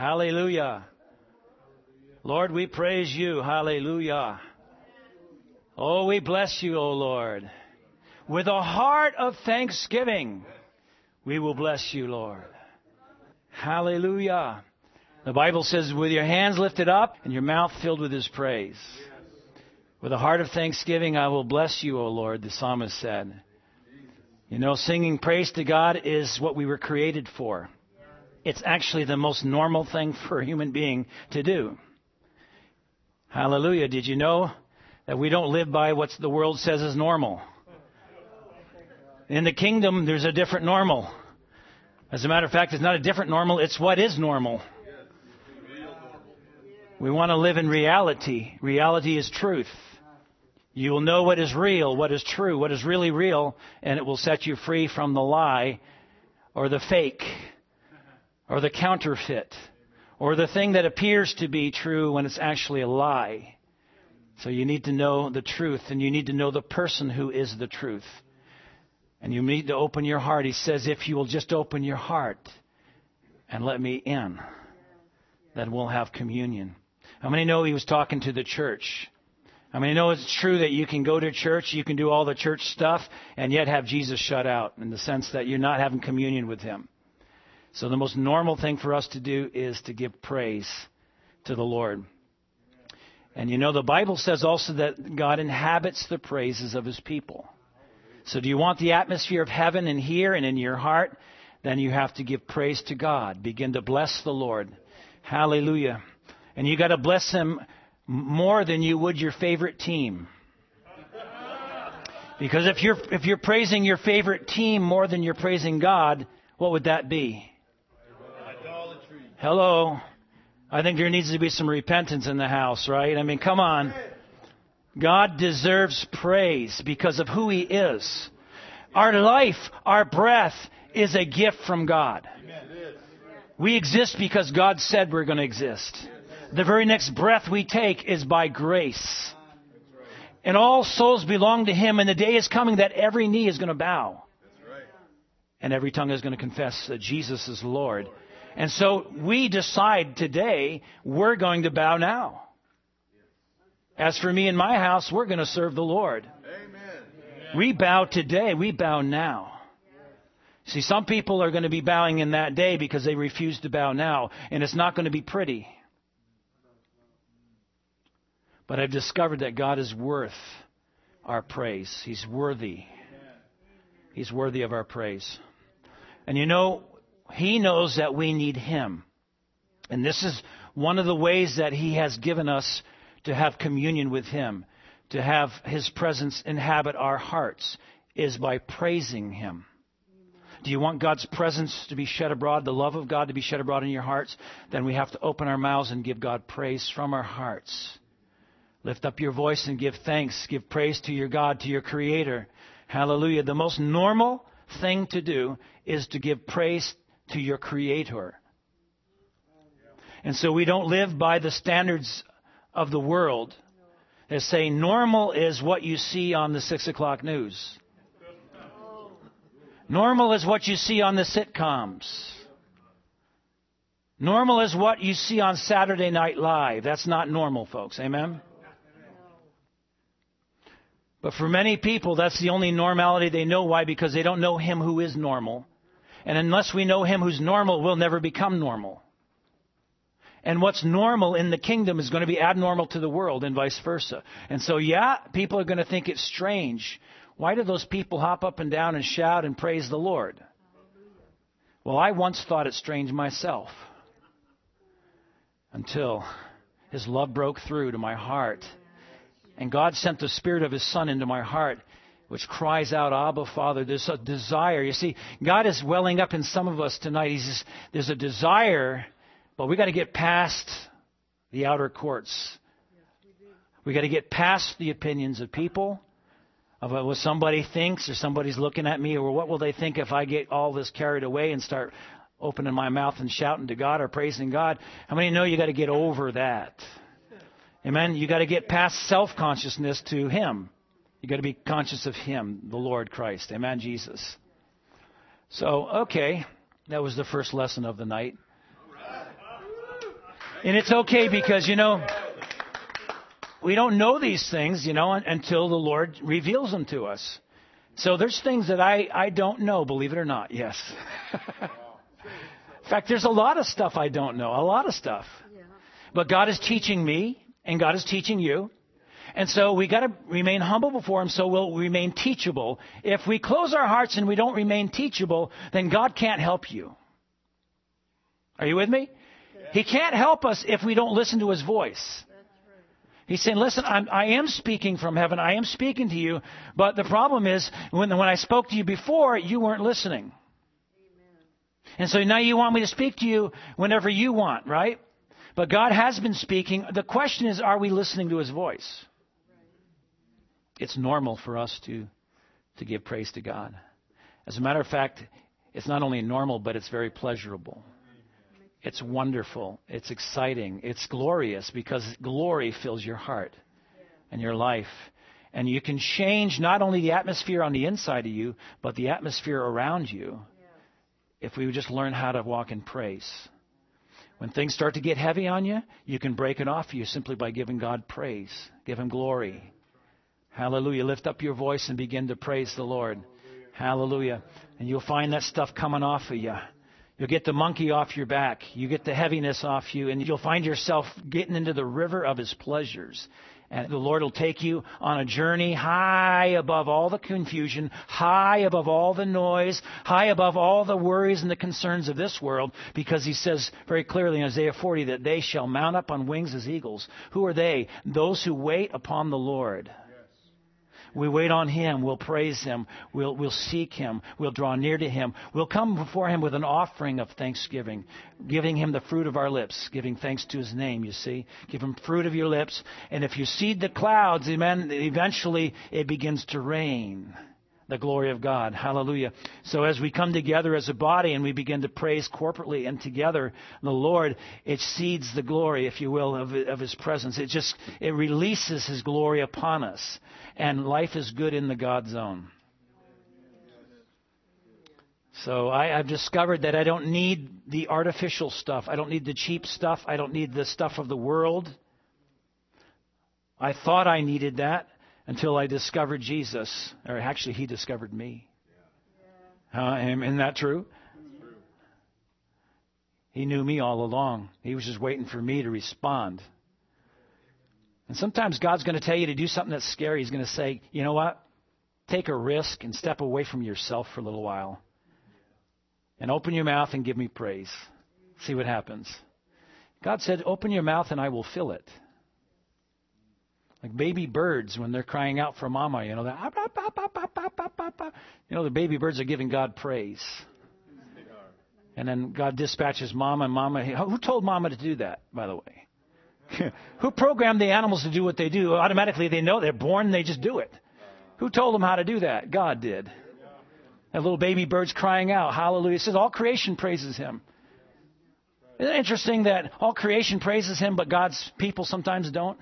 Hallelujah. Lord, we praise you. Hallelujah. Oh, we bless you, O Lord. With a heart of thanksgiving, we will bless you, Lord. Hallelujah. The Bible says, with your hands lifted up and your mouth filled with His praise. With a heart of thanksgiving, I will bless you, O Lord, the psalmist said. You know, singing praise to God is what we were created for. It's actually the most normal thing for a human being to do. Hallelujah. Did you know that we don't live by what the world says is normal? In the kingdom, there's a different normal. As a matter of fact, it's not a different normal, it's what is normal. We want to live in reality. Reality is truth. You will know what is real, what is true, what is really real, and it will set you free from the lie or the fake or the counterfeit or the thing that appears to be true when it's actually a lie. So you need to know the truth, and you need to know the person who is the truth. And you need to open your heart. He says, if you will just open your heart and let me in, then we'll have communion. How many know he was talking to the church? How many know it's true that you can go to church, you can do all the church stuff, and yet have Jesus shut out in the sense that you're not having communion with Him? So the most normal thing for us to do is to give praise to the Lord. And you know, the Bible says also that God inhabits the praises of His people. So do you want the atmosphere of heaven in here and in your heart? Then you have to give praise to God. Begin to bless the Lord. Hallelujah. And you got to bless Him more than you would your favorite team. Because if you're praising your favorite team more than you're praising God, what would that be? Idolatry. Hello. I think there needs to be some repentance in the house, right? I mean, come on. God deserves praise because of who He is. Our life, our breath is a gift from God. We exist because God said we're going to exist. The very next breath we take is by grace. And all souls belong to Him, and the day is coming that every knee is going to bow. And every tongue is going to confess that Jesus is Lord. And so we decide today we're going to bow now. As for me and my house, we're going to serve the Lord. Amen. We bow today. We bow now. See, some people are going to be bowing in that day because they refuse to bow now. And it's not going to be pretty. But I've discovered that God is worth our praise. He's worthy. He's worthy of our praise. And you know, He knows that we need Him. And this is one of the ways that He has given us to have communion with Him, to have His presence inhabit our hearts, is by praising Him. Do you want God's presence to be shed abroad, the love of God to be shed abroad in your hearts? Then we have to open our mouths and give God praise from our hearts. Lift up your voice and give thanks. Give praise to your God, to your Creator. Hallelujah. The most normal thing to do is to give praise to your Creator. And so we don't live by the standards of the world that say normal is what you see on the 6 o'clock news. Normal is what you see on the sitcoms. Normal is what you see on Saturday Night Live. That's not normal, folks. Amen? But for many people, that's the only normality they know. Why? Because they don't know Him who is normal. And unless we know Him who's normal, we'll never become normal. And what's normal in the kingdom is going to be abnormal to the world and vice versa. And so, yeah, people are going to think it's strange. Why do those people hop up and down and shout and praise the Lord? Well, I once thought it strange myself until His love broke through to my heart. And God sent the Spirit of His Son into my heart, which cries out, Abba, Father. There's a desire. You see, God is welling up in some of us tonight. There's a desire. But we got to get past the outer courts. We got to get past the opinions of people, of what somebody thinks, or somebody's looking at me, or what will they think if I get all this carried away and start opening my mouth and shouting to God or praising God. How many know you got to get over that? Amen. You got to get past self-consciousness to Him. You got to be conscious of Him, the Lord Christ. Amen, Jesus. So, okay, that was the first lesson of the night. And it's okay because, we don't know these things, until the Lord reveals them to us. So there's things that I don't know, believe it or not. Yes. In fact, there's a lot of stuff I don't know, a lot of stuff. But God is teaching me, and God is teaching you. And so we got to remain humble before Him so we'll remain teachable. If we close our hearts and we don't remain teachable, then God can't help you. Are you with me? He can't help us if we don't listen to His voice. He's saying, listen, I am speaking from heaven. I am speaking to you. But the problem is, when I spoke to you before, you weren't listening. And so now you want me to speak to you whenever you want, right? But God has been speaking. The question is, are we listening to His voice? It's normal for us to give praise to God. As a matter of fact, it's not only normal, but it's very pleasurable. It's wonderful. It's exciting. It's glorious because glory fills your heart and your life. And you can change not only the atmosphere on the inside of you, but the atmosphere around you if we would just learn how to walk in praise. When things start to get heavy on you, you can break it off you simply by giving God praise. Give Him glory. Hallelujah. Lift up your voice and begin to praise the Lord. Hallelujah. And you'll find that stuff coming off of you. You'll get the monkey off your back. You get the heaviness off you, and you'll find yourself getting into the river of His pleasures. And the Lord will take you on a journey high above all the confusion, high above all the noise, high above all the worries and the concerns of this world, because He says very clearly in Isaiah 40 that they shall mount up on wings as eagles. Who are they? Those who wait upon the Lord. We wait on Him. We'll praise Him. We'll seek Him. We'll draw near to Him. We'll come before Him with an offering of thanksgiving, giving Him the fruit of our lips, giving thanks to His name, you see. Give Him fruit of your lips. And if you seed the clouds, amen, eventually it begins to rain. The glory of God. Hallelujah. So as we come together as a body and we begin to praise corporately and together the Lord, it seeds the glory, if you will, of His presence. It releases His glory upon us. And life is good in the God zone. So I've discovered that I don't need the artificial stuff. I don't need the cheap stuff. I don't need the stuff of the world. I thought I needed that until I discovered Jesus. Or actually, He discovered me. Isn't that true? He knew me all along. He was just waiting for me to respond. And sometimes God's going to tell you to do something that's scary. He's going to say, you know what? Take a risk and step away from yourself for a little while. And open your mouth and give me praise. See what happens. God said, open your mouth and I will fill it. Like baby birds when they're crying out for mama, the baby birds are giving God praise. And then God dispatches mama and mama. Who told mama to do that, by the way? Who programmed the animals to do what they do? Automatically they know they're born and they just do it. Who told them how to do that? God did. And little baby birds crying out, hallelujah. It says all creation praises Him. Isn't it interesting that all creation praises Him, but God's people sometimes don't?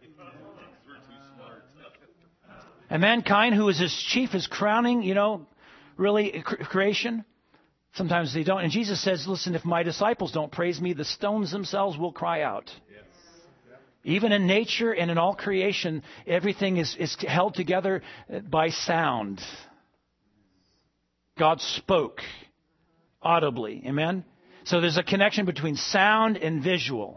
And mankind, who is His chief, is crowning, really creation. Sometimes they don't. And Jesus says, listen, if my disciples don't praise me, the stones themselves will cry out. Yes. Even in nature and in all creation, everything is held together by sound. God spoke audibly. Amen? So there's a connection between sound and visual.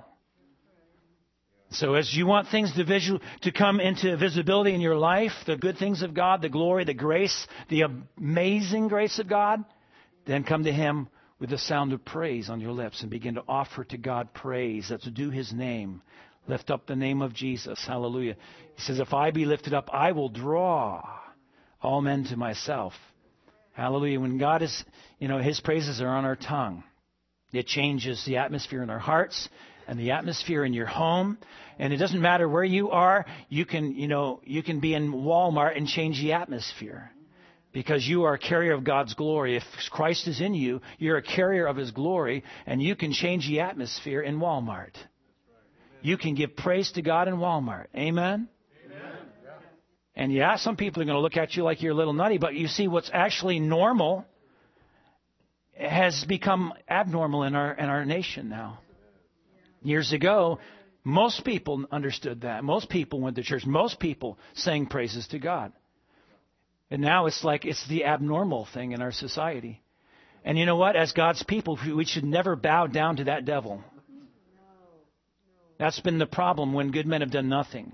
So as you want things to come into visibility in your life, the good things of God, the glory, the grace, the amazing grace of God, then come to Him with the sound of praise on your lips and begin to offer to God praise. That's to do His name. Lift up the name of Jesus. Hallelujah. He says, if I be lifted up, I will draw all men to myself. Hallelujah. When God is, His praises are on our tongue. It changes the atmosphere in our hearts and the atmosphere in your home. And it doesn't matter where you are. You can be in Walmart and change the atmosphere. Because you are a carrier of God's glory. If Christ is in you, you're a carrier of His glory, and you can change the atmosphere in Walmart. You can give praise to God in Walmart. Amen? And some people are going to look at you like you're a little nutty, but you see what's actually normal has become abnormal in our nation now. Years ago, most people understood that. Most people went to church. Most people sang praises to God. And now it's like it's the abnormal thing in our society. And you know what? As God's people, we should never bow down to that devil. That's been the problem when good men have done nothing.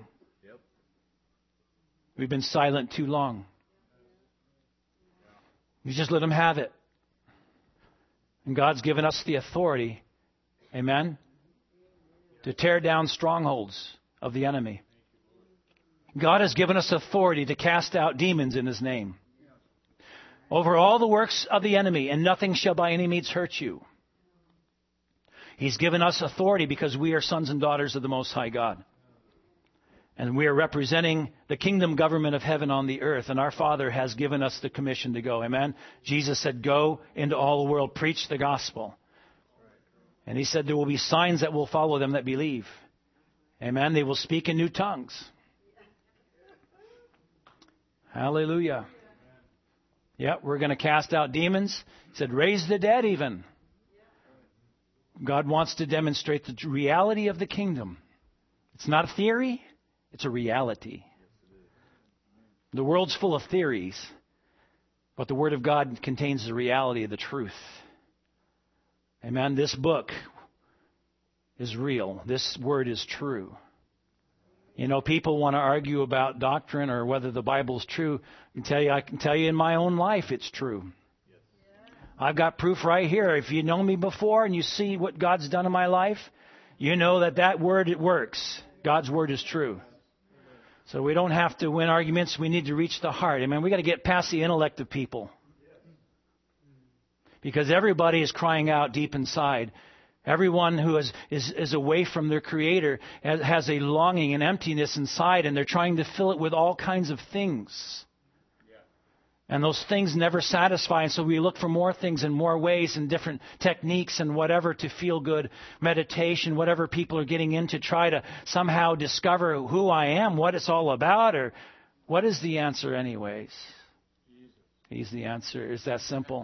We've been silent too long. You just let them have it. And God's given us the authority, amen, to tear down strongholds of the enemy. God has given us authority to cast out demons in His name. Over all the works of the enemy, and nothing shall by any means hurt you. He's given us authority because we are sons and daughters of the Most High God. And we are representing the kingdom government of heaven on the earth. And our Father has given us the commission to go. Amen. Jesus said, go into all the world, preach the gospel. And He said there will be signs that will follow them that believe. Amen. They will speak in new tongues. Hallelujah. Yeah, we're going to cast out demons. He said, raise the dead even. God wants to demonstrate the reality of the kingdom. It's not a theory. It's a reality. The world's full of theories, but the Word of God contains the reality of the truth. Amen. This book is real. This Word is true. You know, people want to argue about doctrine or whether the Bible's true. I can tell you in my own life it's true. I've got proof right here. If you know me before and you see what God's done in my life, you know that word, it works. God's Word is true. So we don't have to win arguments. We need to reach the heart. Amen. We got to get past the intellect of people. Because everybody is crying out deep inside. Everyone who is away from their Creator has a longing and emptiness inside, and they're trying to fill it with all kinds of things. And those things never satisfy, and so we look for more things and more ways and different techniques and whatever to feel good, meditation, whatever people are getting into, try to somehow discover who I am, what it's all about, or what is the answer anyways? He's the answer. It's that simple.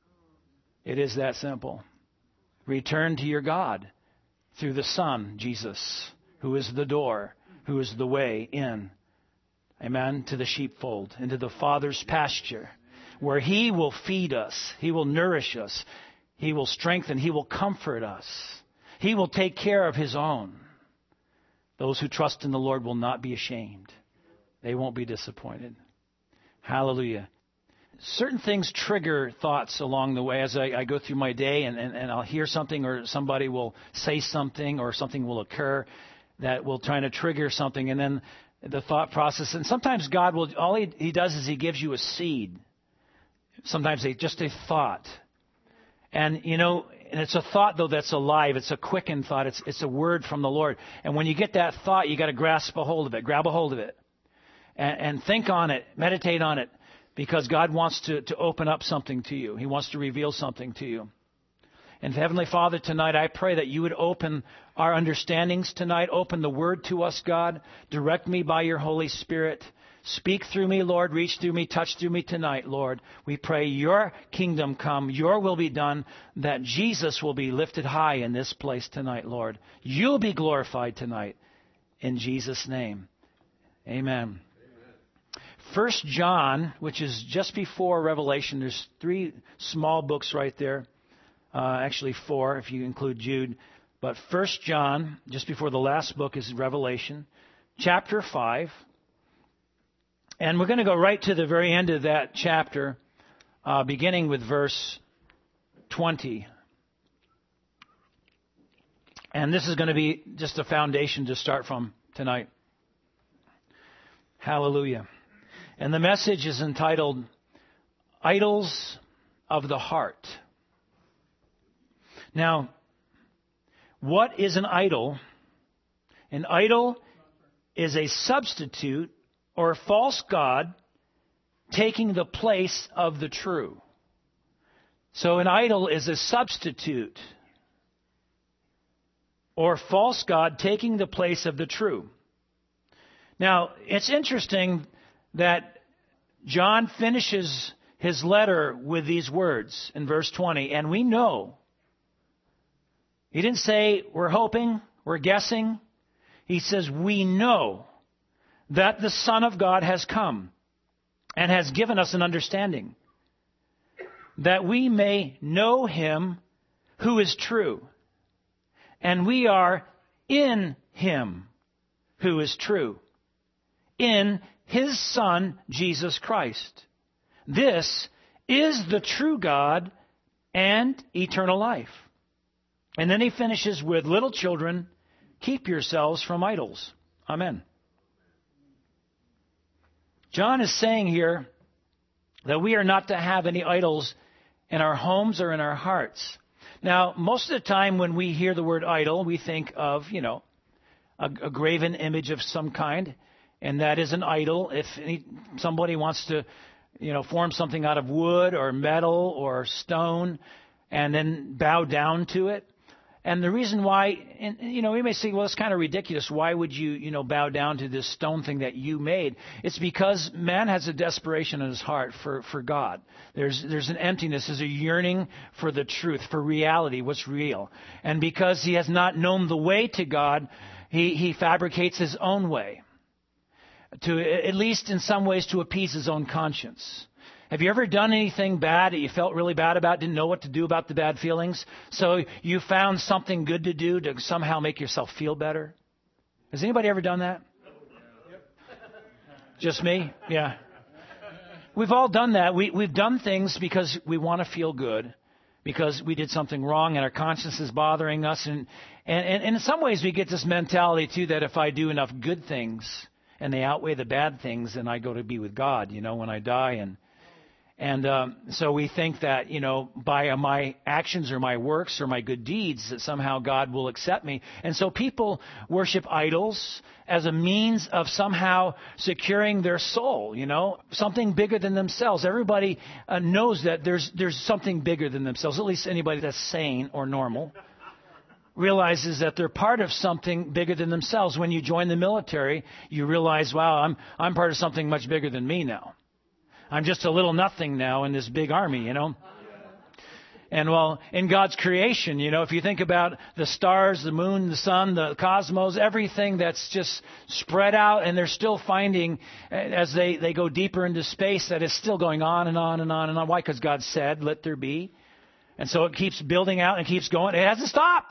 It is that simple. Return to your God through the Son, Jesus, who is the door, who is the way in. Amen. To the sheepfold, into the Father's pasture, where He will feed us. He will nourish us. He will strengthen. He will comfort us. He will take care of His own. Those who trust in the Lord will not be ashamed. They won't be disappointed. Hallelujah. Certain things trigger thoughts along the way as I go through my day, and I'll hear something, or somebody will say something, or something will occur that will try to trigger something, and then the thought process. And sometimes God will, all He does is He gives you a seed. Sometimes just a thought. And, and it's a thought, though, that's alive. It's a quickened thought. It's a word from the Lord. And when you get that thought, you got to grasp a hold of it. Grab a hold of it. And think on it. Meditate on it. Because God wants to open up something to you. He wants to reveal something to you. And Heavenly Father, tonight I pray that you would open our understandings tonight. Open the Word to us, God. Direct me by your Holy Spirit. Speak through me, Lord. Reach through me. Touch through me tonight, Lord. We pray your kingdom come. Your will be done. That Jesus will be lifted high in this place tonight, Lord. You'll be glorified tonight. In Jesus' name. Amen. 1 John, which is just before Revelation. There's 3 small books right there. Actually 4 if you include Jude. But 1 John, just before the last book, is Revelation, chapter 5. And we're going to go right to the very end of that chapter, beginning with verse 20. And this is going to be just a foundation to start from tonight. Hallelujah. And the message is entitled, Idols of the Heart. Now, what is an idol? An idol is a substitute or a false god taking the place of the true. So an idol is a substitute or false god taking the place of the true. Now, it's interesting that John finishes his letter with these words in verse 20, and we know He didn't say we're hoping, we're guessing. He says we know that the Son of God has come and has given us an understanding, that we may know him who is true. And we are in him who is true, in his Son, Jesus Christ. This is the true God and eternal life. And then he finishes with, little children, keep yourselves from idols. Amen. John is saying here that we are not to have any idols in our homes or in our hearts. Now, most of the time when we hear the word idol, we think of, a graven image of some kind, and that is an idol. If somebody wants to, form something out of wood or metal or stone and then bow down to it. And the reason why, we may say, well, it's kind of ridiculous. Why would you, bow down to this stone thing that you made? It's because man has a desperation in his heart for God. There's an emptiness, there's a yearning for the truth, for reality, what's real. And because he has not known the way to God, he fabricates his own way, to at least in some ways to appease his own conscience. Have you ever done anything bad that you felt really bad about, didn't know what to do about the bad feelings? So you found something good to do to somehow make yourself feel better? Has anybody ever done that? Just me? Yeah. We've all done that. We've done things because we want to feel good, because we did something wrong and our conscience is bothering us. And in some ways we get this mentality too that if I do enough good things and they outweigh the bad things, then I go to be with God, when I die. And so we think that, by my actions or my works or my good deeds, that somehow God will accept me. And so people worship idols as a means of somehow securing their soul, something bigger than themselves. Everybody knows that there's something bigger than themselves. At least anybody that's sane or normal realizes that they're part of something bigger than themselves. When you join the military, you realize, wow, I'm part of something much bigger than me now. I'm just a little nothing now in this big army, And well, in God's creation, if you think about the stars, the moon, the sun, the cosmos, everything that's just spread out, and they're still finding, as they go deeper into space, that it's still going on and on and on and on. Why? Because God said, let there be. And so it keeps building out and keeps going. It hasn't stopped.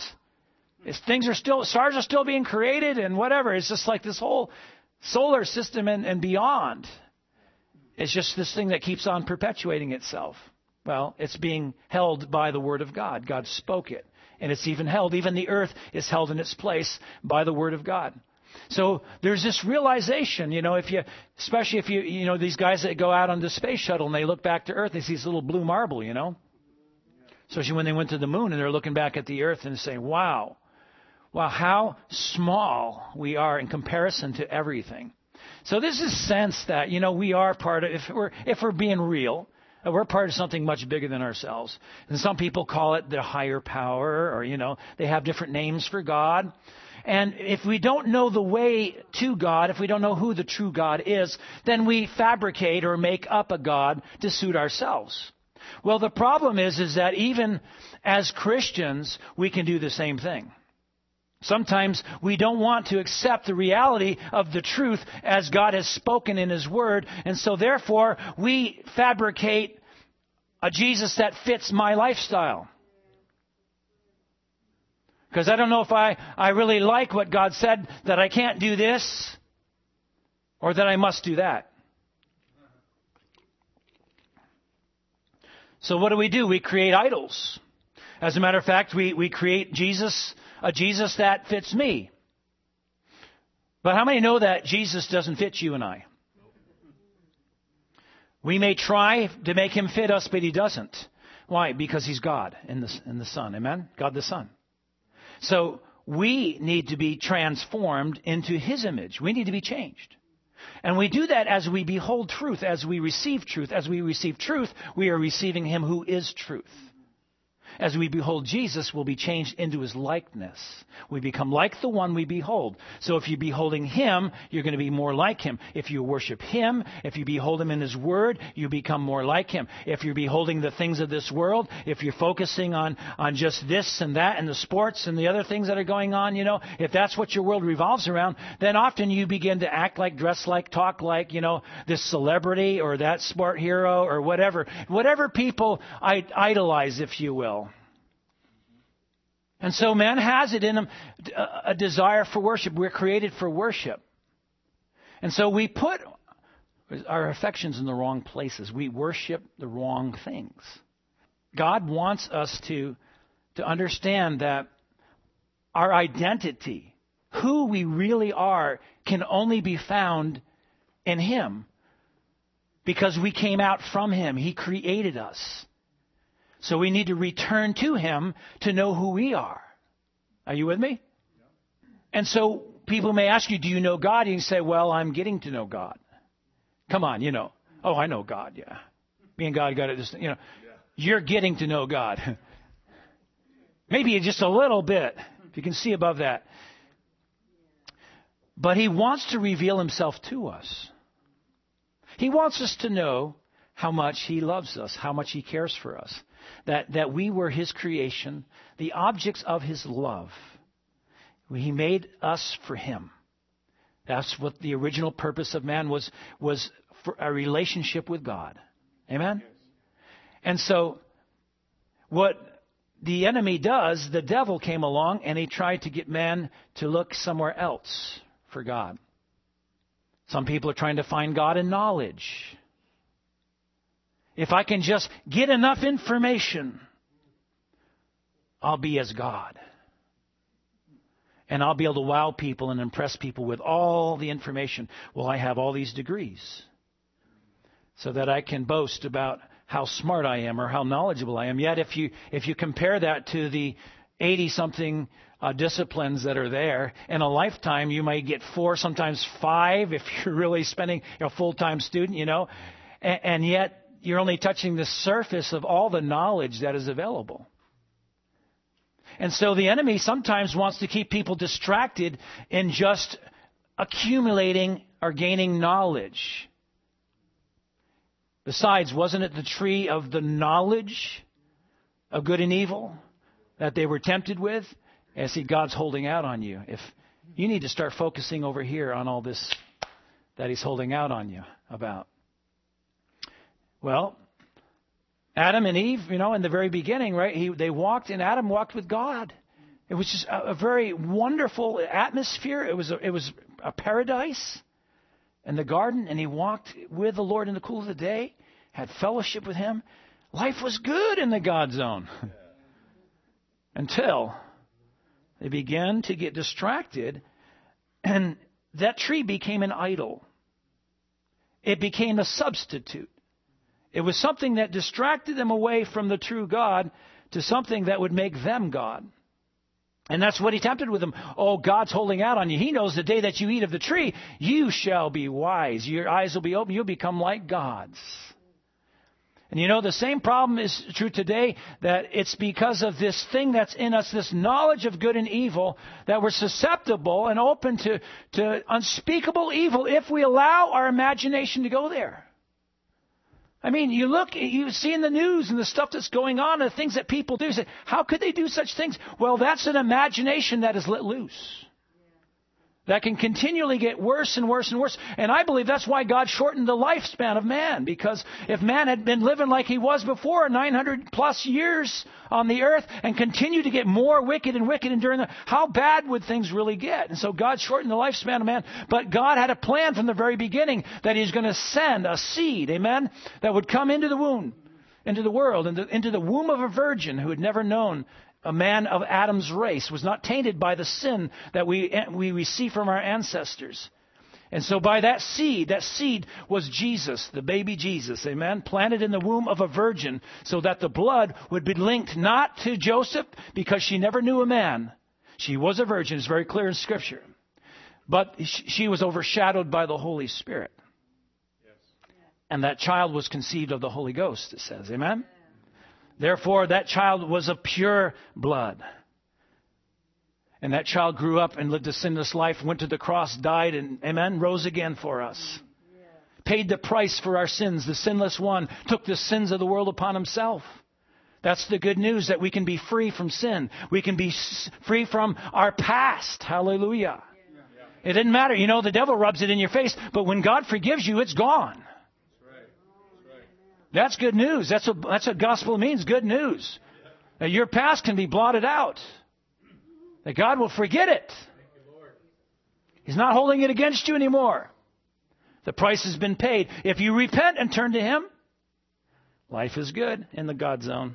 Stars are still being created and whatever. It's just like this whole solar system and beyond. It's just this thing that keeps on perpetuating itself. Well, it's being held by the Word of God. God spoke it. And it's even held. Even the earth is held in its place by the Word of God. So there's this realization, especially if you these guys that go out on the space shuttle and they look back to Earth, they see this little blue marble, Especially when they went to the moon and they're looking back at the earth and saying, wow, how small we are in comparison to everything. So this is sense that, we are part of, if we're being real, we're part of something much bigger than ourselves. And some people call it the higher power, or, they have different names for God. And if we don't know the way to God, if we don't know who the true God is, then we fabricate or make up a God to suit ourselves. Well, the problem is that even as Christians, we can do the same thing. Sometimes we don't want to accept the reality of the truth as God has spoken in His Word, and so therefore we fabricate a Jesus that fits my lifestyle. Because I don't know if I really like what God said, that I can't do this or that I must do that. So what do? We create idols. As a matter of fact, we create a Jesus that fits me. But how many know that Jesus doesn't fit you and I? We may try to make Him fit us, but He doesn't. Why? Because He's God in the Son. Amen? God the Son. So we need to be transformed into His image. We need to be changed. And we do that as we behold truth, as we receive truth. As we receive truth, we are receiving Him who is truth. as we behold Jesus, we'll be changed into his likeness. We become like the one we behold. So if you're beholding him, you're going to be more like him. If you worship him, if you behold him in his word, you become more like him. If you're beholding the things of this world, if you're focusing on just this and that and the sports and the other things that are going on, if that's what your world revolves around, then often you begin to act like, dress like, talk like, this celebrity or that sport hero or whatever people idolize, if you will. And so man has it in him a desire for worship. We're created for worship. And so we put our affections in the wrong places. We worship the wrong things. God wants us to understand that our identity, who we really are, can only be found in him. Because we came out from him. He created us. So we need to return to him to know who we are. Are you with me? And so people may ask you, do you know God? And you say, well, I'm getting to know God. Come on, Oh, I know God, yeah. Me and God got it. You're getting to know God. Maybe just a little bit, if you can see above that. But he wants to reveal himself to us. He wants us to know how much he loves us, how much he cares for us, that we were his creation, the objects of his love. He made us for him. That's what the original purpose of man was for a relationship with God. Amen? And so what the enemy does, the devil came along and he tried to get man to look somewhere else for God. Some people are trying to find God in knowledge. If I can just get enough information, I'll be as God. And I'll be able to wow people and impress people with all the information. Well, I have all these degrees. So that I can boast about how smart I am or how knowledgeable I am. Yet if you compare that to the 80-something disciplines that are there, in a lifetime you might get 4, sometimes 5 if you're really spending a full-time student, and yet you're only touching the surface of all the knowledge that is available. And so the enemy sometimes wants to keep people distracted in just accumulating or gaining knowledge. Besides, wasn't it the tree of the knowledge of good and evil that they were tempted with? And see, God's holding out on you. If you need to start focusing over here on all this that he's holding out on you about. Well, Adam and Eve, in the very beginning, right? They walked, and Adam walked with God. It was just a very wonderful atmosphere. It was a paradise in the garden, and he walked with the Lord in the cool of the day, had fellowship with him. Life was good in the God zone until they began to get distracted, and that tree became an idol. It became a substitute. It was something that distracted them away from the true God to something that would make them God. And that's what he tempted with them. Oh, God's holding out on you. He knows the day that you eat of the tree, you shall be wise. Your eyes will be open. You'll become like gods. And the same problem is true today, that it's because of this thing that's in us, this knowledge of good and evil, that we're susceptible and open to unspeakable evil if we allow our imagination to go there. I mean, you see in the news and the stuff that's going on, and the things that people do. You say, how could they do such things? Well, that's an imagination that is let loose. That can continually get worse and worse and worse. And I believe that's why God shortened the lifespan of man. Because if man had been living like he was before, 900 plus years on the earth, and continued to get more wicked and during how bad would things really get? And so God shortened the lifespan of man. But God had a plan from the very beginning that he's going to send a seed, amen, that would come into the womb, into the world, into the womb of a virgin who had never known a man of Adam's race, was not tainted by the sin that we receive from our ancestors. And so by that seed was Jesus, the baby Jesus, amen, planted in the womb of a virgin, so that the blood would be linked not to Joseph, because she never knew a man. She was a virgin, it's very clear in Scripture. But she was overshadowed by the Holy Spirit. Yes. And that child was conceived of the Holy Ghost, it says, amen? Therefore, that child was of pure blood. And that child grew up and lived a sinless life, went to the cross, died, and, amen, rose again for us. Paid the price for our sins. The sinless one took the sins of the world upon himself. That's the good news, that we can be free from sin. We can be free from our past. Hallelujah. It doesn't matter. You know, the devil rubs it in your face, but when God forgives you, it's gone. That's good news. That's what gospel means, good news. That your past can be blotted out. That God will forget it. He's not holding it against you anymore. The price has been paid. If you repent and turn to Him, life is good in the God zone.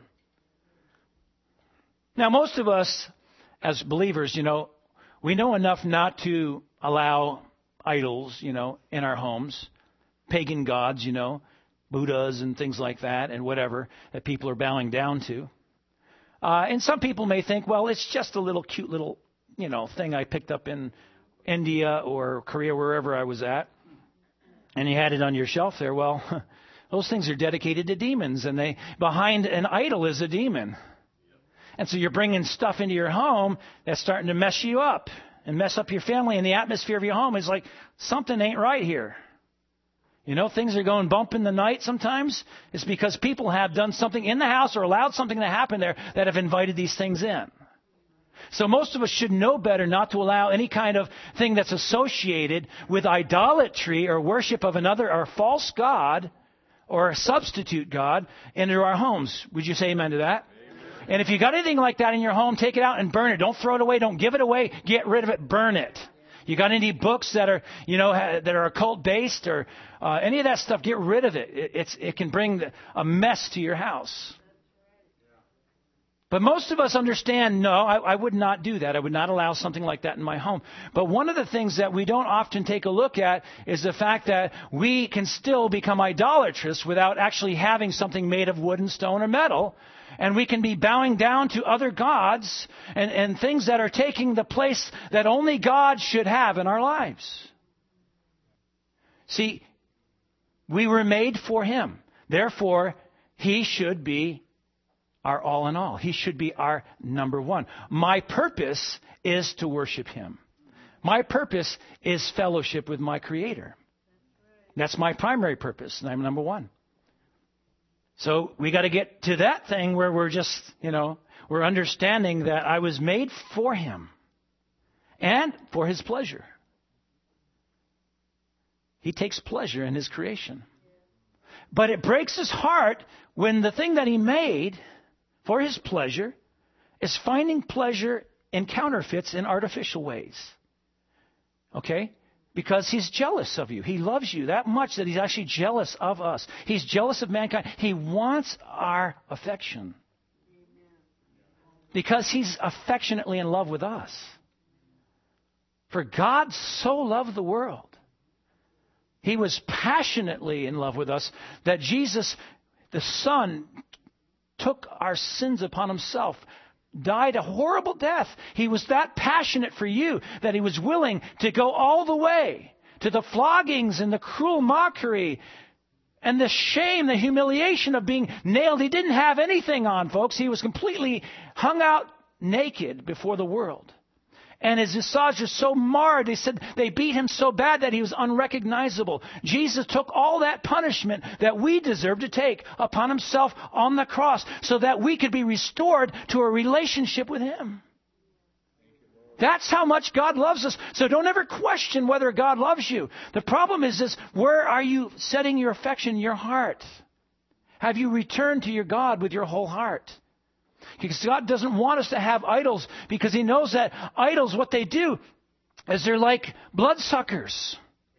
Now, most of us as believers, you know, we know enough not to allow idols, you know, in our homes. Pagan gods, you know, Buddhas and things like that and whatever that people are bowing down to. And some people may think, well, it's just a little cute little, you know, thing I picked up in India or Korea, wherever I was at. And you had it on your shelf there. Well, those things are dedicated to demons, and behind an idol is a demon. And so you're bringing stuff into your home that's starting to mess you up and mess up your family, and the atmosphere of your home is like, something ain't right here. You know, things are going bump in the night sometimes. It's because people have done something in the house or allowed something to happen there that have invited these things in. So most of us should know better not to allow any kind of thing that's associated with idolatry or worship of another or false god or a substitute god into our homes. Would you say amen to that? Amen. And if you got anything like that in your home, take it out and burn it. Don't throw it away. Don't give it away. Get rid of it. Burn it. You got any books that are, you know, that are occult based or any of that stuff? Get rid of it. It can bring a mess to your house. But most of us understand, no, I would not do that. I would not allow something like that in my home. But one of the things that we don't often take a look at is the fact that we can still become idolatrous without actually having something made of wood and stone or metal. And we can be bowing down to other gods and things that are taking the place that only God should have in our lives. See, we were made for Him. Therefore, He should be our all in all. He should be our number one. My purpose is to worship Him. My purpose is fellowship with my Creator. That's my primary purpose, and I'm number one. So we got to get to that thing where we're just, you know, we're understanding that I was made for Him and for His pleasure. He takes pleasure in His creation. But it breaks His heart when the thing that He made for His pleasure is finding pleasure in counterfeits in artificial ways. Okay? Because He's jealous of you. He loves you that much that He's actually jealous of us. He's jealous of mankind. He wants our affection. Because He's affectionately in love with us. For God so loved the world. He was passionately in love with us that Jesus, the Son, took our sins upon Himself, died a horrible death. He was that passionate for you that He was willing to go all the way to the floggings and the cruel mockery and the shame, the humiliation of being nailed. He didn't have anything on, folks. He was completely hung out naked before the world. And his visage was so marred, they said they beat Him so bad that He was unrecognizable. Jesus took all that punishment that we deserve to take upon Himself on the cross so that we could be restored to a relationship with Him. That's how much God loves us. So don't ever question whether God loves you. The problem is this: where are you setting your affection, your heart? Have you returned to your God with your whole heart? Because God doesn't want us to have idols, because He knows that idols, what they do is they're like bloodsuckers.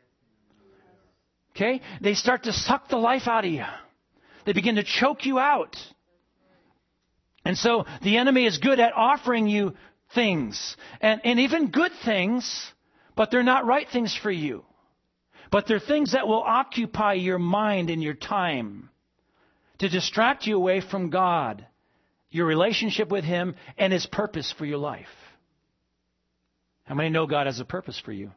Okay? They start to suck the life out of you. They begin to choke you out. And so the enemy is good at offering you things, and even good things, but they're not right things for you. But they're things that will occupy your mind and your time to distract you away from God, your relationship with Him, and His purpose for your life. How many know God has a purpose for you?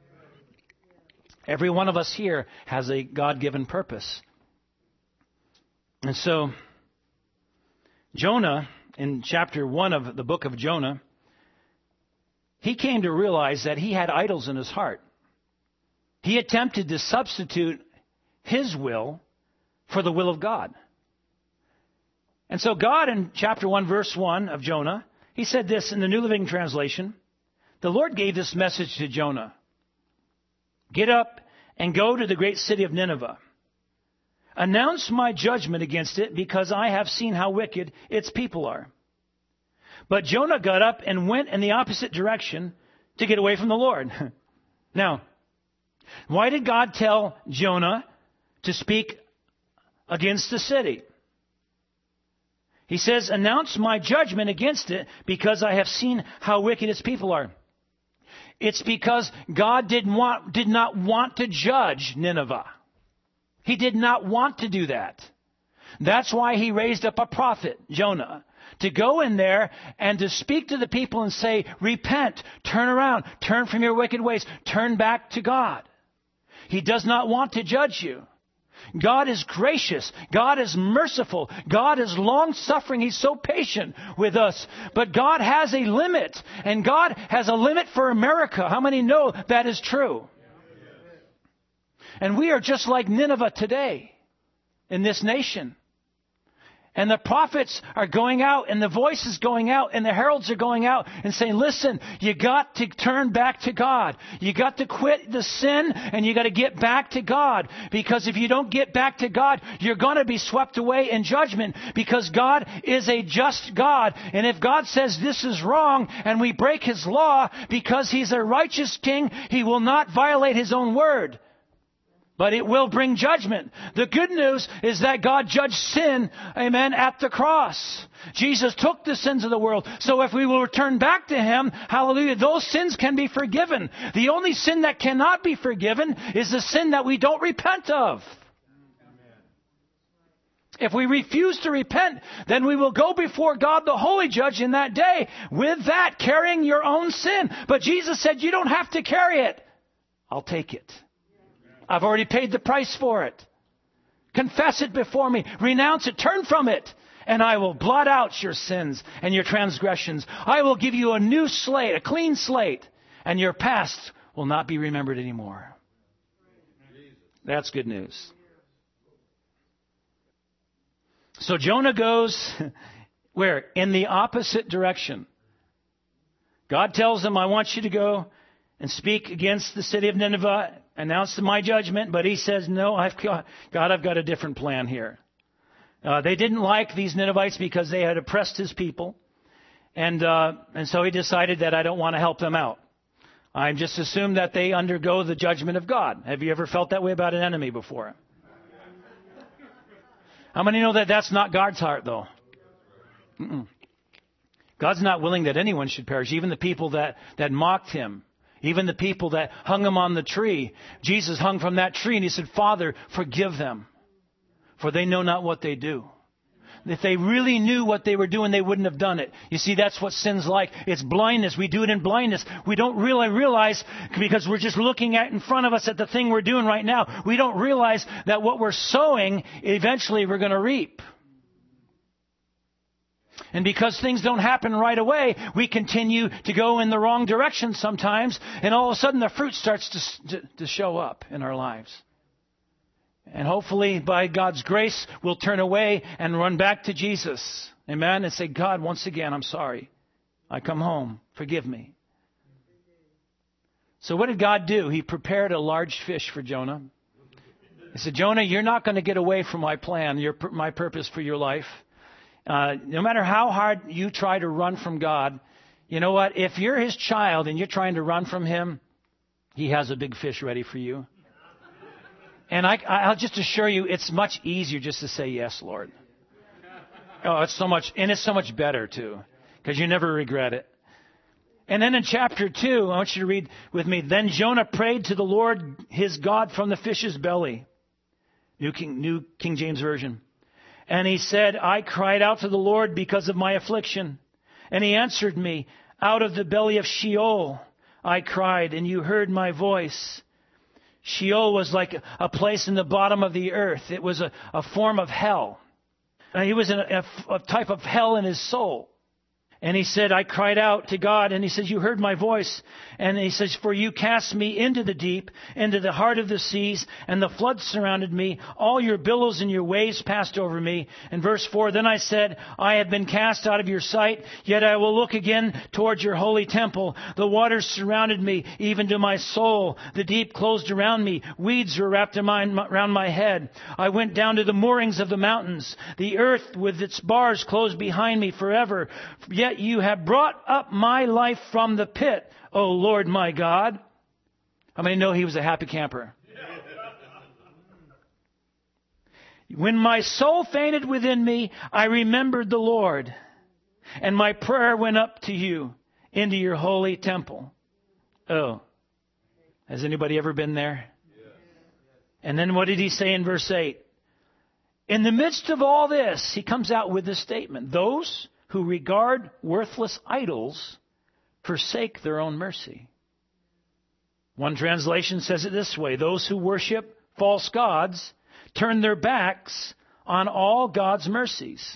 Every one of us here has a God-given purpose. And so, Jonah, in chapter 1 of the book of Jonah, he came to realize that he had idols in his heart. He attempted to substitute his will for the will of God. And so God, in chapter 1, verse 1 of Jonah, he said this in the New Living Translation. The Lord gave this message to Jonah. Get up and go to the great city of Nineveh. Announce my judgment against it, because I have seen how wicked its people are. But Jonah got up and went in the opposite direction to get away from the Lord. Now, why did God tell Jonah to speak against the city? He says, announce my judgment against it, because I have seen how wicked its people are. It's because God did not want to judge Nineveh. He did not want to do that. That's why he raised up a prophet, Jonah, to go in there and to speak to the people and say, repent, turn around, turn from your wicked ways, turn back to God. He does not want to judge you. God is gracious. God is merciful. God is long-suffering. He's so patient with us. But God has a limit, and God has a limit for America. How many know that is true? And we are just like Nineveh today in this nation. And the prophets are going out, and the voice is going out, and the heralds are going out and saying, listen, you got to turn back to God. You got to quit the sin, and you got to get back to God. Because if you don't get back to God, you're going to be swept away in judgment, because God is a just God. And if God says this is wrong and we break His law, because He's a righteous King, He will not violate His own word. But it will bring judgment. The good news is that God judged sin, amen, at the cross. Jesus took the sins of the world. So if we will return back to Him, hallelujah, those sins can be forgiven. The only sin that cannot be forgiven is the sin that we don't repent of. If we refuse to repent, then we will go before God, the holy judge, in that day, with that, carrying your own sin. But Jesus said, you don't have to carry it. I'll take it. I've already paid the price for it. Confess it before me. Renounce it. Turn from it. And I will blot out your sins and your transgressions. I will give you a new slate, a clean slate. And your past will not be remembered anymore. That's good news. So Jonah goes where? In the opposite direction. God tells him, I want you to go and speak against the city of Nineveh, announce my judgment. But he says, no, I've got a different plan here. They didn't like these Ninevites because they had oppressed His people. And so He decided that I don't want to help them out. I just assume that they undergo the judgment of God. Have you ever felt that way about an enemy before? How many know that that's not God's heart, though? God's not willing that anyone should perish, even the people that mocked Him. Even the people that hung Him on the tree. Jesus hung from that tree and He said, Father, forgive them, for they know not what they do. If they really knew what they were doing, they wouldn't have done it. You see, that's what sin's like. It's blindness. We do it in blindness. We don't really realize, because we're just looking at in front of us at the thing we're doing right now. We don't realize that what we're sowing, eventually we're going to reap. And because things don't happen right away, we continue to go in the wrong direction sometimes. And all of a sudden the fruit starts to show up in our lives. And hopefully by God's grace, we'll turn away and run back to Jesus. Amen. And say, God, once again, I'm sorry. I come home. Forgive me. So what did God do? He prepared a large fish for Jonah. He said, Jonah, you're not going to get away from my plan, my purpose for your life. No matter how hard you try to run from God, you know what? If you're His child and you're trying to run from Him, He has a big fish ready for you. And I'll just assure you, it's much easier just to say, yes, Lord. Oh, it's so much better too, because you never regret it. And then in chapter 2, I want you to read with me. Then Jonah prayed to the Lord his God from the fish's belly. New King James Version. And he said, I cried out to the Lord because of my affliction. And He answered me. Out of the belly of Sheol I cried, and you heard my voice. Sheol was like a place in the bottom of the earth. It was a form of hell. He was in a type of hell in his soul. And he said, I cried out to God, and he says, you heard my voice. And he says, for you cast me into the deep, into the heart of the seas, and the floods surrounded me. All your billows and your waves passed over me. And verse 4, then I said, I have been cast out of your sight, yet I will look again towards your holy temple. The waters surrounded me, even to my soul. The deep closed around me. Weeds were wrapped around my head. I went down to the moorings of the mountains. The earth with its bars closed behind me forever. Yet you have brought up my life from the pit, O Lord my God. How many know he was a happy camper? When my soul fainted within me, I remembered the Lord, and my prayer went up to you into your holy temple. Oh, has anybody ever been there? And then what did he say in verse 8? In the midst of all this, he comes out with this statement. Those who regard worthless idols forsake their own mercy. One translation says it this way. Those who worship false gods turn their backs on all God's mercies.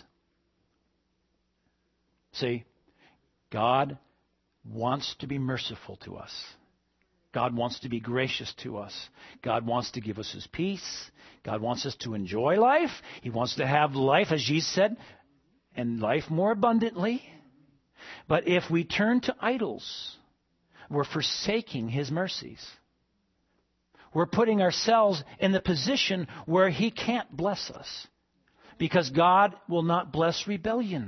See, God wants to be merciful to us. God wants to be gracious to us. God wants to give us His peace. God wants us to enjoy life. He wants to have life, as Jesus said, and life more abundantly. But if we turn to idols, we're forsaking His mercies. We're putting ourselves in the position where He can't bless us, because God will not bless rebellion,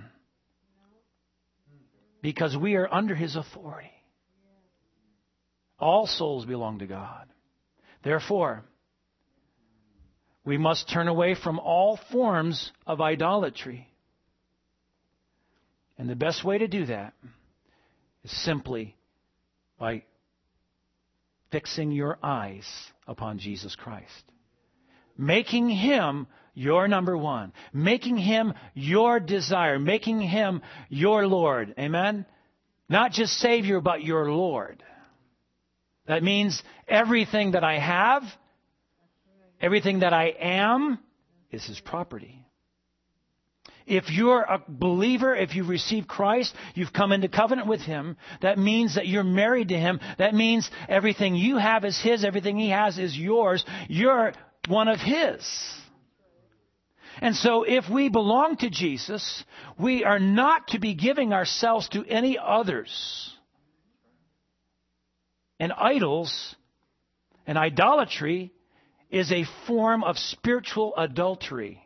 because we are under His authority. All souls belong to God. Therefore, we must turn away from all forms of idolatry. And the best way to do that is simply by fixing your eyes upon Jesus Christ. Making Him your number one. Making Him your desire. Making Him your Lord. Amen? Not just Savior, but your Lord. That means everything that I have, everything that I am, is His property. If you're a believer, if you've received Christ, you've come into covenant with Him, that means that you're married to Him. That means everything you have is His, everything He has is yours. You're one of His. And so if we belong to Jesus, we are not to be giving ourselves to any others. And idols and idolatry is a form of spiritual adultery.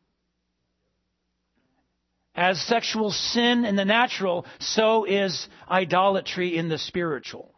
As sexual sin in the natural, so is idolatry in the spiritual.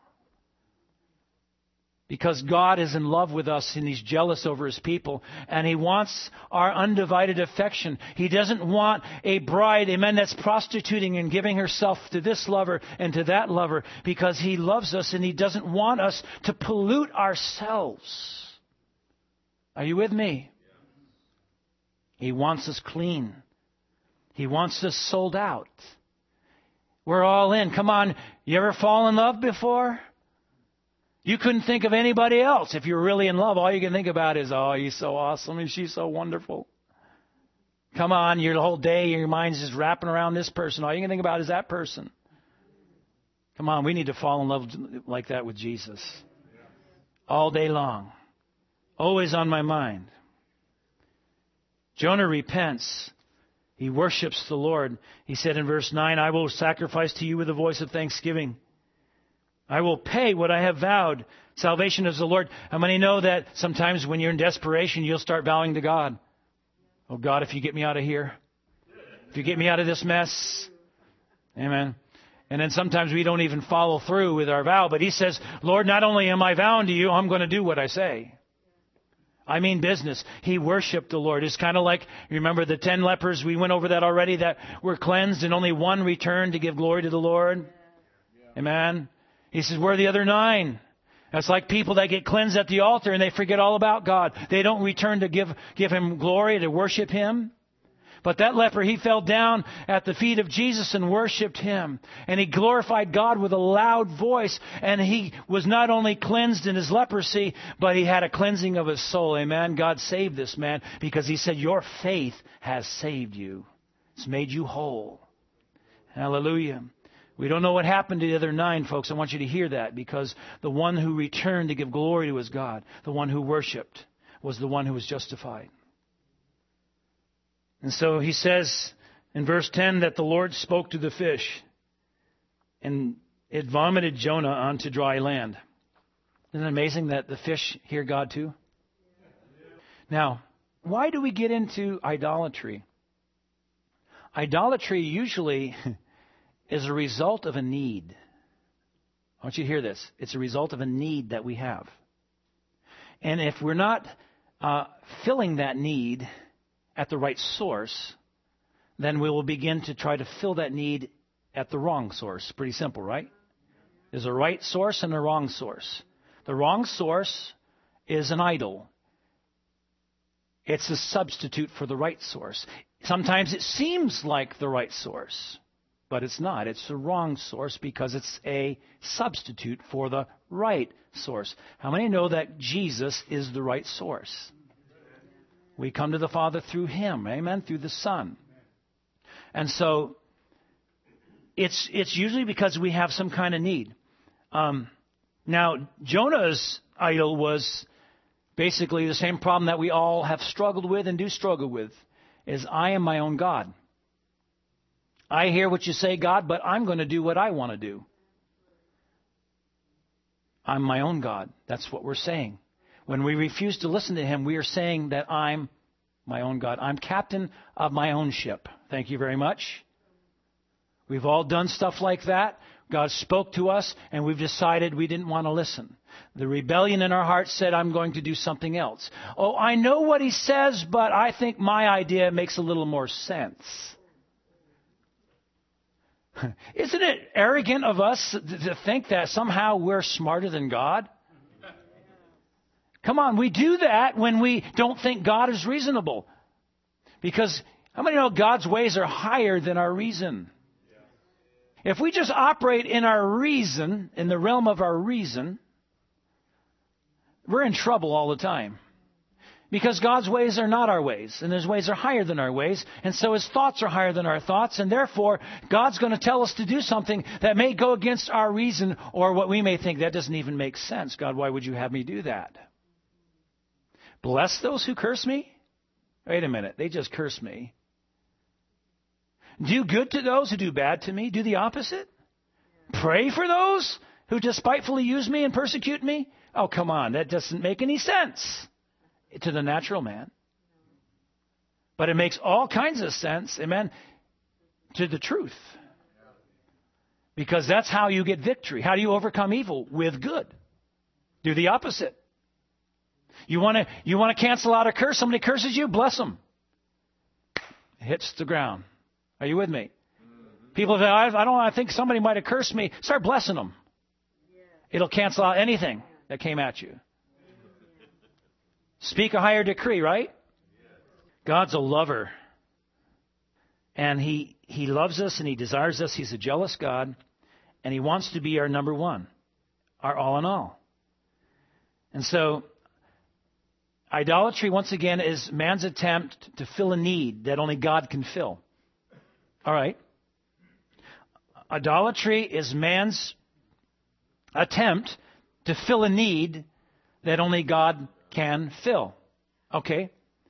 Because God is in love with us and He's jealous over His people. And He wants our undivided affection. He doesn't want a bride, amen, that's prostituting and giving herself to this lover and to that lover. Because He loves us and He doesn't want us to pollute ourselves. Are you with me? He wants us clean. He wants us sold out. We're all in. Come on, you ever fall in love before? You couldn't think of anybody else. If you're really in love, all you can think about is, oh, he's so awesome and she's so wonderful. Come on, your whole day, your mind's just wrapping around this person. All you can think about is that person. Come on, we need to fall in love like that with Jesus. All day long. Always on my mind. Jonah repents. He worships the Lord. He said in verse 9, I will sacrifice to you with a voice of thanksgiving. I will pay what I have vowed. Salvation is the Lord. How many know that sometimes when you're in desperation, you'll start vowing to God? Oh God, if you get me out of here. If you get me out of this mess. Amen. And then sometimes we don't even follow through with our vow. But he says, Lord, not only am I vowing to you, I'm going to do what I say. I mean business. He worshiped the Lord. It's kind of like, remember the 10 lepers? We went over that already, that were cleansed and only one returned to give glory to the Lord. Amen. He says, where are the other 9? That's like people that get cleansed at the altar and they forget all about God. They don't return to give Him glory, to worship Him. But that leper, he fell down at the feet of Jesus and worshiped Him. And he glorified God with a loud voice. And he was not only cleansed in his leprosy, but he had a cleansing of his soul. Amen. God saved this man because He said, your faith has saved you. It's made you whole. Hallelujah. We don't know what happened to the other 9, folks. I want you to hear that, because the one who returned to give glory to his God, the one who worshiped, was the one who was justified. And so he says in verse 10 that the Lord spoke to the fish, and it vomited Jonah onto dry land. Isn't it amazing that the fish hear God too? Now, why do we get into idolatry? Idolatry usually is a result of a need. I want you to hear this. It's a result of a need that we have. And if we're not filling that need at the right source, then we will begin to try to fill that need at the wrong source. Pretty simple, right? There's a right source and a wrong source. The wrong source is an idol. It's a substitute for the right source. Sometimes it seems like the right source, but it's not. It's the wrong source because it's a substitute for the right source. How many know that Jesus is the right source? We come to the Father through Him, amen, through the Son. And so it's usually because we have some kind of need. Now, Jonah's idol was basically the same problem that we all have struggled with and do struggle with, is I am my own God. I hear what you say, God, but I'm going to do what I want to do. I'm my own God. That's what we're saying. When we refuse to listen to Him, we are saying that I'm my own God. I'm captain of my own ship. Thank you very much. We've all done stuff like that. God spoke to us, and we've decided we didn't want to listen. The rebellion in our heart said, I'm going to do something else. Oh, I know what He says, but I think my idea makes a little more sense. Isn't it arrogant of us to think that somehow we're smarter than God? Come on, we do that when we don't think God is reasonable. Because how many know God's ways are higher than our reason? If we just operate in our reason, in the realm of our reason, we're in trouble all the time. Because God's ways are not our ways, and His ways are higher than our ways, and so His thoughts are higher than our thoughts, and therefore God's going to tell us to do something that may go against our reason, or what we may think that doesn't even make sense. God, why would you have me do that? Bless those who curse me? Wait a minute, they just cursed me. Do good to those who do bad to me. Do the opposite. Pray for those who despitefully use me and persecute me. Oh, come on. That doesn't make any sense to the natural man. But it makes all kinds of sense, amen, to the truth. Because that's how you get victory. How do you overcome evil? With good. Do the opposite. You want to cancel out a curse? Somebody curses you? Bless them. It hits the ground. Are you with me? People say, I think somebody might have cursed me. Start blessing them. It'll cancel out anything that came at you. Speak a higher decree, right? God's a lover. And He loves us and He desires us. He's a jealous God. And He wants to be our number one, our all in all. And so, idolatry, once again, is man's attempt to fill a need that only God can fill. All right. Idolatry is man's attempt to fill a need that only God can fill. Okay.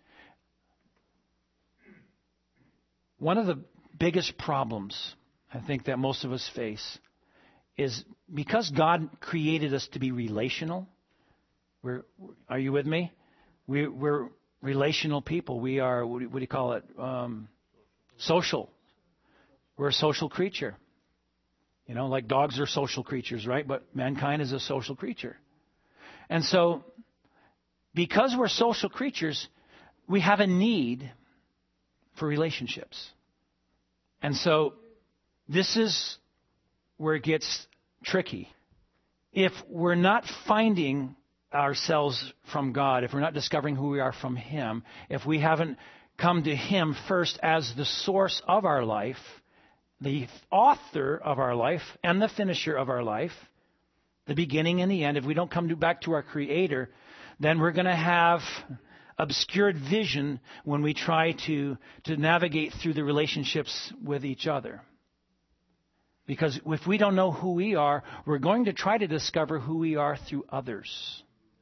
One of the biggest problems I think that most of us face is because God created us to be relational. Are you with me? We're relational people. We are, what do you call it? Social. We're a social creature. You know, like dogs are social creatures, right? But mankind is a social creature. And so, because we're social creatures, we have a need for relationships. And so, this is where it gets tricky. If we're not finding ourselves from God, if we're not discovering who we are from Him, if we haven't come to Him first as the source of our life, the author of our life, and the finisher of our life, the beginning and the end, if we don't come back to our Creator, then we're going to have obscured vision when we try to navigate through the relationships with each other. Because if we don't know who we are, we're going to try to discover who we are through others.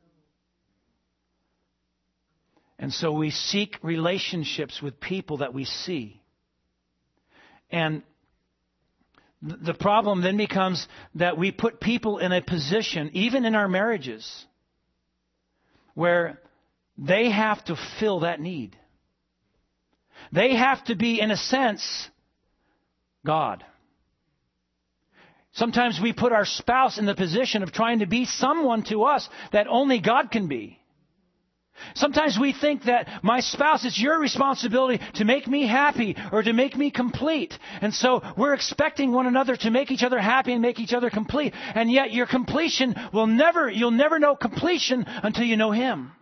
And so we seek relationships with people that we see. And the problem then becomes that we put people in a position, even in our marriages, where they have to fill that need. They have to be, in a sense, God. Sometimes we put our spouse in the position of trying to be someone to us that only God can be. Sometimes we think that my spouse, it's your responsibility to make me happy or to make me complete. And so we're expecting one another to make each other happy and make each other complete. And yet your completion you'll never know completion until you know Him.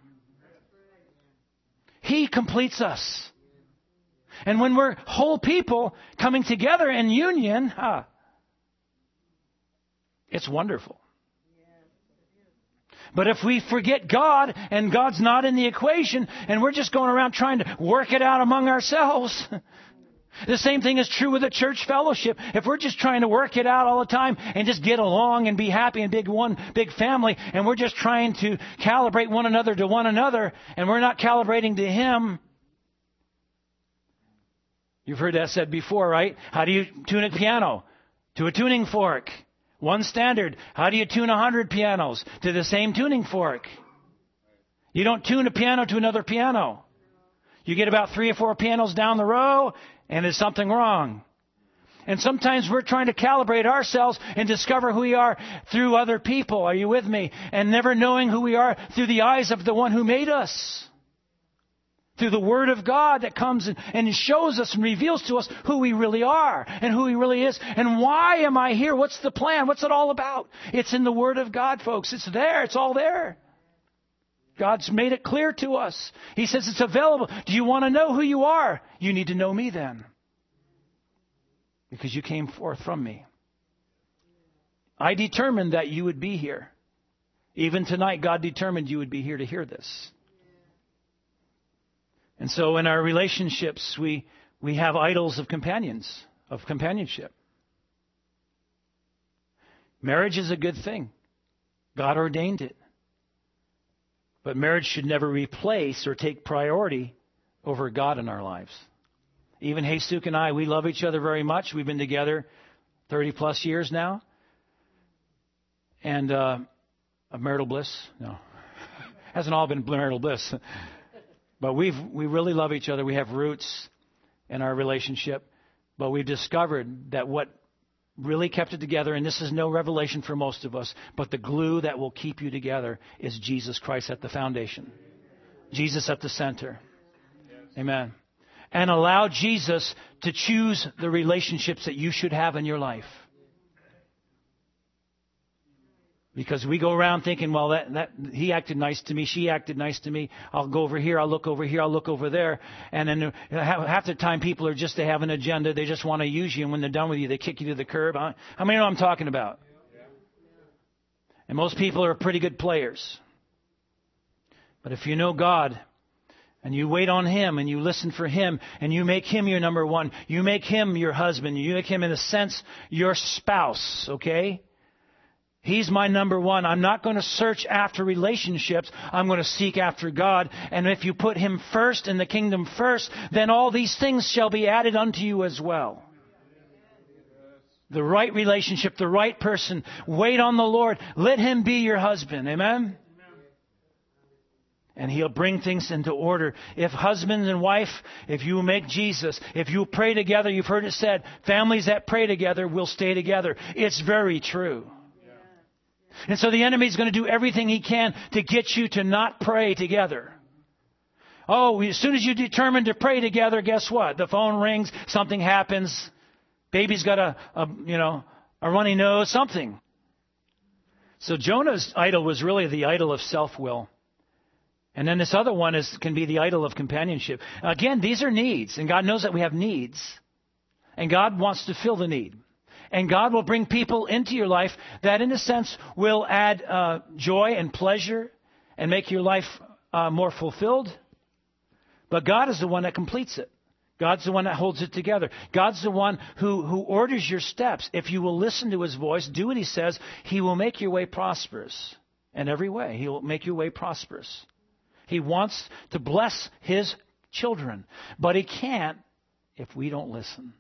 He completes us. And when we're whole people coming together in union, it's wonderful. But if we forget God and God's not in the equation and we're just going around trying to work it out among ourselves, the same thing is true with a church fellowship. If we're just trying to work it out all the time and just get along and be happy and one big family, and we're just trying to calibrate one another to one another and we're not calibrating to Him. You've heard that said before, right? How do you tune a piano? To a tuning fork. One standard. How do you tune 100 pianos? To the same tuning fork. You don't tune a piano to another piano. You get about 3 or 4 pianos down the row, and there's something wrong. And sometimes we're trying to calibrate ourselves and discover who we are through other people. Are you with me? And never knowing who we are through the eyes of the one who made us. Through the Word of God that comes and shows us and reveals to us who we really are and who He really is. And why am I here? What's the plan? What's it all about? It's in the Word of God, folks. It's there. It's all there. God's made it clear to us. He says it's available. Do you want to know who you are? You need to know me then. Because you came forth from me. I determined that you would be here. Even tonight, God determined you would be here to hear this. And so in our relationships, we have idols of companionship. Marriage is a good thing. God ordained it. But marriage should never replace or take priority over God in our lives. Even Haysuk and I, we love each other very much. We've been together 30 plus years now. And of marital bliss? No. Hasn't all been marital bliss. But we really love each other. We have roots in our relationship. But we've discovered that what really kept it together, and this is no revelation for most of us, but the glue that will keep you together is Jesus Christ at the foundation. Jesus at the center. Amen. And allow Jesus to choose the relationships that you should have in your life. Because we go around thinking, well, that he acted nice to me, she acted nice to me. I'll go over here, I'll look over here, I'll look over there. And then half the time people are just, they have an agenda. They just want to use you. And when they're done with you, they kick you to the curb. How many know what I'm talking about? And most people are pretty good players. But if you know God and you wait on Him and you listen for Him and you make Him your number one, you make Him your husband, you make Him in a sense your spouse, okay? He's my number one. I'm not going to search after relationships. I'm going to seek after God. And if you put Him first and the kingdom first, then all these things shall be added unto you as well. The right relationship, the right person. Wait on the Lord. Let Him be your husband. Amen? And He'll bring things into order. If husband and wife, if you make Jesus, if you pray together, you've heard it said, families that pray together will stay together. It's very true. And so the enemy is going to do everything he can to get you to not pray together. Oh, as soon as you determine to pray together, guess what? The phone rings, something happens, baby's got a runny nose, something. So Jonah's idol was really the idol of self-will. And then this other one can be the idol of companionship. Again, these are needs, and God knows that we have needs. And God wants to fill the need. And God will bring people into your life that, in a sense, will add joy and pleasure and make your life more fulfilled. But God is the one that completes it. God's the one that holds it together. God's the one who orders your steps. If you will listen to His voice, do what He says, He will make your way prosperous. In every way, He will make your way prosperous. He wants to bless His children. But He can't if we don't listen.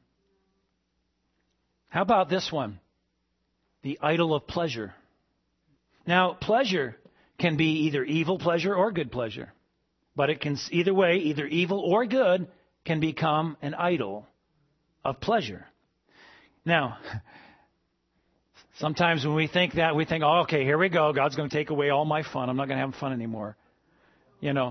How about this one? The idol of pleasure. Now, pleasure can be either evil pleasure or good pleasure. But it can, either way, either evil or good, can become an idol of pleasure. Now, sometimes when we think that, we think, oh, okay, here we go. God's going to take away all my fun. I'm not going to have fun anymore. You know.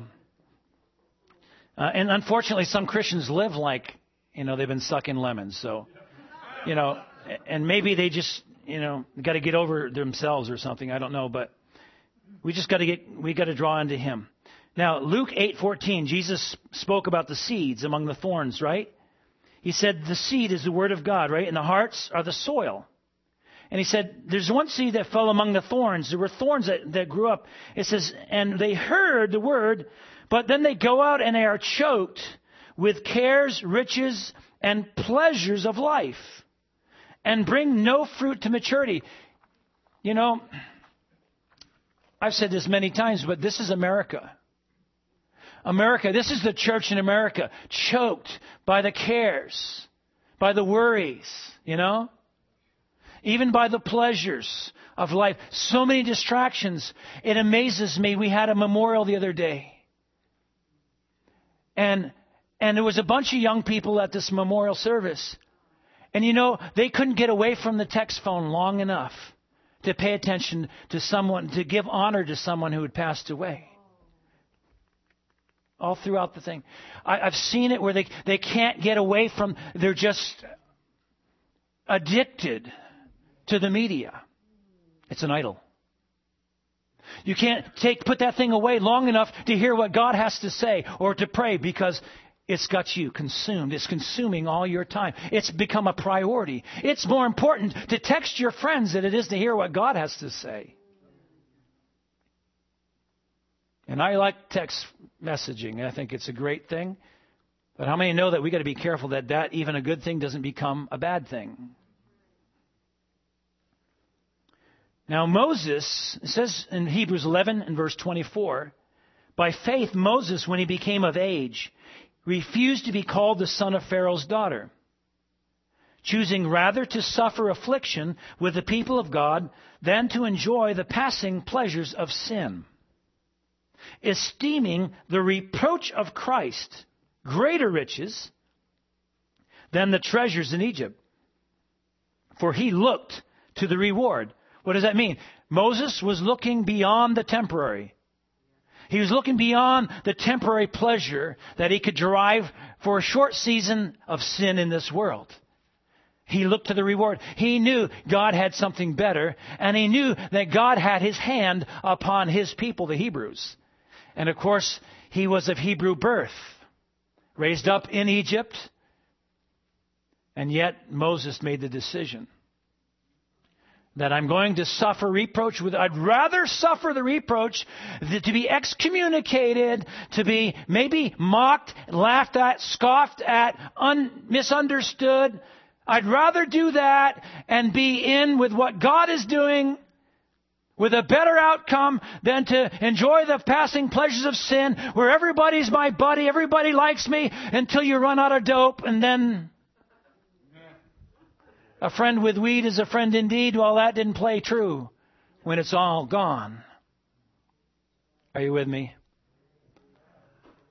And unfortunately, some Christians live like, they've been sucking lemons. So, and maybe they just, got to get over themselves or something. I don't know. But we got to draw into Him. Now, Luke 8:14, Jesus spoke about the seeds among the thorns, right? He said the seed is the Word of God, right? And the hearts are the soil. And He said there's one seed that fell among the thorns. There were thorns that grew up. It says, and they heard the Word, but then they go out and they are choked with cares, riches, and pleasures of life, and bring no fruit to maturity. I've said this many times, but this is America. America, this is the church in America, choked by the cares, by the worries, even by the pleasures of life. So many distractions. It amazes me. We had a memorial the other day. And there was a bunch of young people at this memorial service. And they couldn't get away from the text phone long enough to pay attention to someone, to give honor to someone who had passed away. All throughout the thing. I've seen it where they can't get away from, they're just addicted to the media. It's an idol. You can't put that thing away long enough to hear what God has to say or to pray, because it's got you consumed. It's consuming all your time. It's become a priority. It's more important to text your friends than it is to hear what God has to say. And I like text messaging. I think it's a great thing. But how many know that we got to be careful that even a good thing doesn't become a bad thing? Now Moses, it says in Hebrews 11 and verse 24, by faith Moses, when he became of age, refused to be called the son of Pharaoh's daughter, choosing rather to suffer affliction with the people of God than to enjoy the passing pleasures of sin, esteeming the reproach of Christ greater riches than the treasures in Egypt. For he looked to the reward. What does that mean? Moses was looking beyond the temporary. He was looking beyond the temporary pleasure that he could derive for a short season of sin in this world. He looked to the reward. He knew God had something better, and he knew that God had his hand upon his people, the Hebrews. And of course, he was of Hebrew birth, raised up in Egypt, and yet Moses made the decision that I'm going to suffer reproach with. I'd rather suffer the reproach to be excommunicated, to be maybe mocked, laughed at, scoffed at, misunderstood. I'd rather do that and be in with what God is doing with a better outcome than to enjoy the passing pleasures of sin where everybody's my buddy, everybody likes me until you run out of dope, and then a friend with weed is a friend indeed. Well, that didn't play true when it's all gone. Are you with me?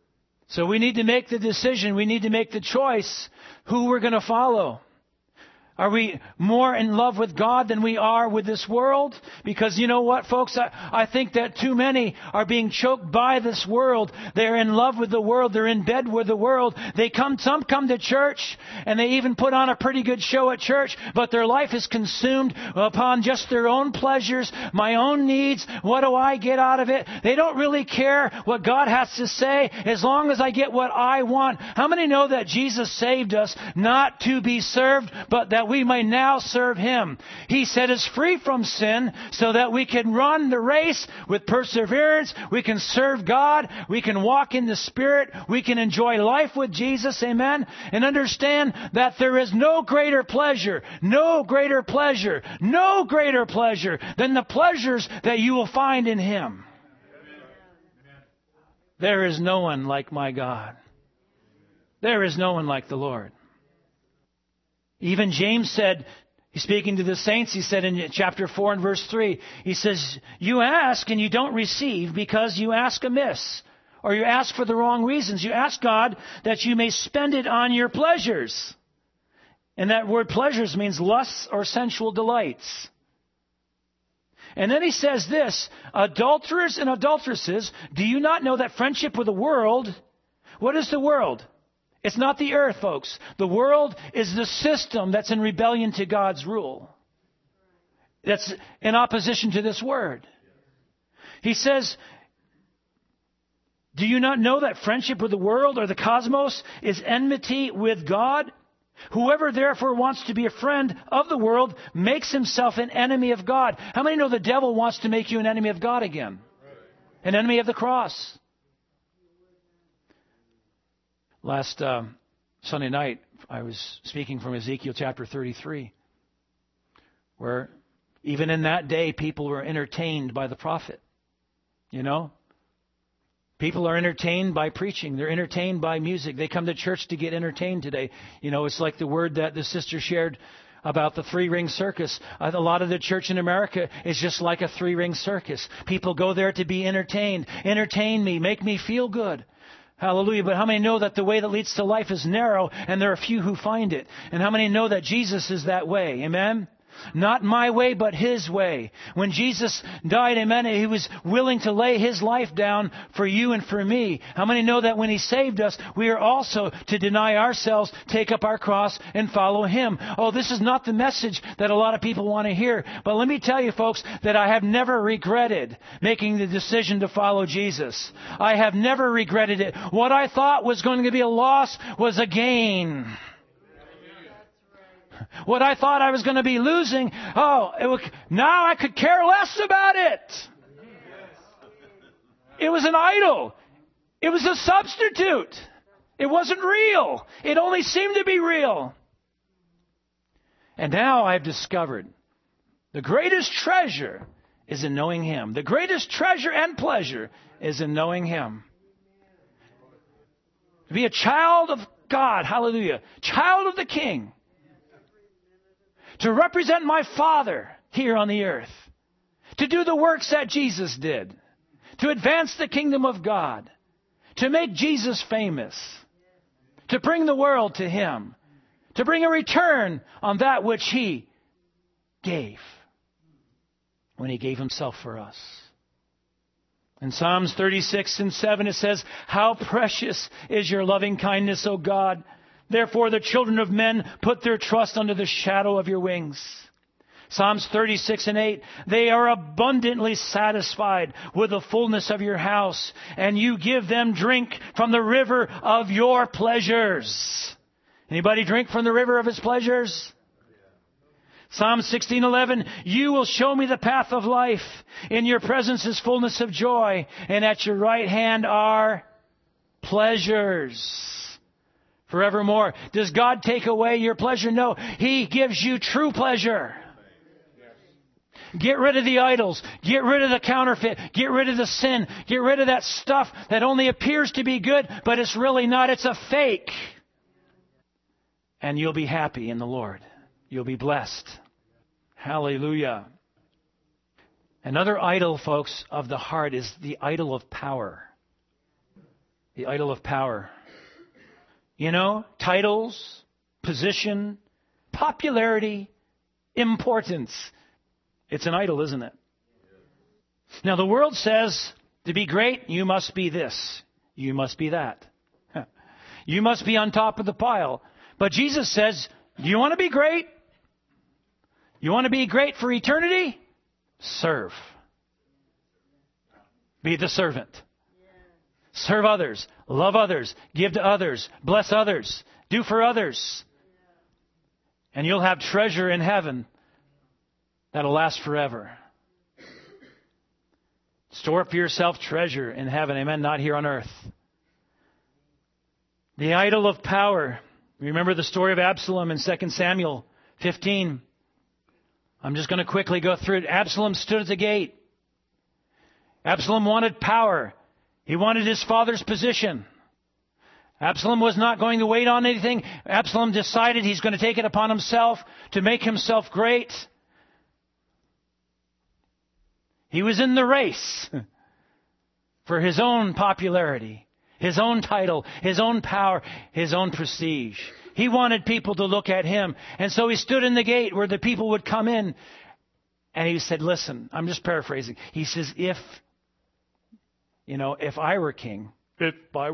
So we need to make the decision. We need to make the choice who we're going to follow. Are we more in love with God than we are with this world? Because you know what, folks? I think that too many are being choked by this world. They're in love with the world. They're in bed with the world. Some come to church, and they even put on a pretty good show at church, but their life is consumed upon just their own pleasures, my own needs. What do I get out of it? They don't really care what God has to say as long as I get what I want. How many know that Jesus saved us not to be served, but that we may now serve Him? He set us free from sin so that we can run the race with perseverance. We can serve God. We can walk in the Spirit. We can enjoy life with Jesus. Amen. And understand that there is no greater pleasure than the pleasures that you will find in Him. There is no one like my God. There is no one like the Lord. Even James said, he's speaking to the saints, he said in chapter 4 and verse 3, he says, you ask and you don't receive because you ask amiss, or you ask for the wrong reasons. You ask God that you may spend it on your pleasures. And that word pleasures means lusts or sensual delights. And then he says this, adulterers and adulteresses, do you not know that friendship with the world, what is the world? It's not the earth, folks. The world is the system that's in rebellion to God's rule. That's in opposition to this word. He says, do you not know that friendship with the world or the cosmos is enmity with God? Whoever therefore wants to be a friend of the world makes himself an enemy of God. How many know the devil wants to make you an enemy of God again? An enemy of the cross. Last Sunday night, I was speaking from Ezekiel chapter 33, where even in that day, people were entertained by the prophet. You know? People are entertained by preaching. They're entertained by music. They come to church to get entertained today. You know, it's like the word that the sister shared about the three-ring circus. A lot of the church in America is just like a three-ring circus. People go there to be entertained. Entertain me. Make me feel good. Hallelujah. But how many know that the way that leads to life is narrow and there are few who find it? And how many know that Jesus is that way? Amen? Not my way, but His way. When Jesus died, amen, He was willing to lay His life down for you and for me. How many know that when He saved us, we are also to deny ourselves, take up our cross, and follow Him? Oh, this is not the message that a lot of people want to hear. But let me tell you, folks, that I have never regretted making the decision to follow Jesus. I have never regretted it. What I thought was going to be a loss was a gain. What I thought I was going to be losing, now I could care less about it. It was an idol. It was a substitute. It wasn't real. It only seemed to be real. And now I've discovered the greatest treasure is in knowing Him. The greatest treasure and pleasure is in knowing Him. To be a child of God, hallelujah, child of the King. To represent my Father here on the earth. To do the works that Jesus did. To advance the kingdom of God. To make Jesus famous. To bring the world to Him. To bring a return on that which He gave. When He gave Himself for us. In Psalms 36 and 7 it says, how precious is your loving kindness, O God. Therefore the children of men put their trust under the shadow of your wings. Psalms 36 and 8, they are abundantly satisfied with the fullness of your house, and you give them drink from the river of your pleasures. Anybody drink from the river of His pleasures? Psalm 16:11, you will show me the path of life. In your presence is fullness of joy, and at your right hand are pleasures forevermore. Does God take away your pleasure? No. He gives you true pleasure. Get rid of the idols. Get rid of the counterfeit. Get rid of the sin. Get rid of that stuff that only appears to be good, but it's really not. It's a fake. And you'll be happy in the Lord. You'll be blessed. Hallelujah. Another idol, folks, of the heart is the idol of power. The idol of power. You know, titles, position, popularity, importance. It's an idol, isn't it? Now, the world says to be great, you must be this. You must be that. You must be on top of the pile. But Jesus says, do you want to be great? You want to be great for eternity? Serve. Be the servant. Serve others. Love others. Give to others. Bless others. Do for others. And you'll have treasure in heaven that'll last forever. Store up for yourself treasure in heaven. Amen. Not here on earth. The idol of power. Remember the story of Absalom in 2 Samuel 15. I'm just going to quickly go through it. Absalom stood at the gate. Absalom wanted power. He wanted his father's position. Absalom was not going to wait on anything. Absalom decided he's going to take it upon himself to make himself great. He was in the race for his own popularity, his own title, his own power, his own prestige. He wanted people to look at him. And so he stood in the gate where the people would come in. And he said, listen, I'm just paraphrasing. He says, if I were king, if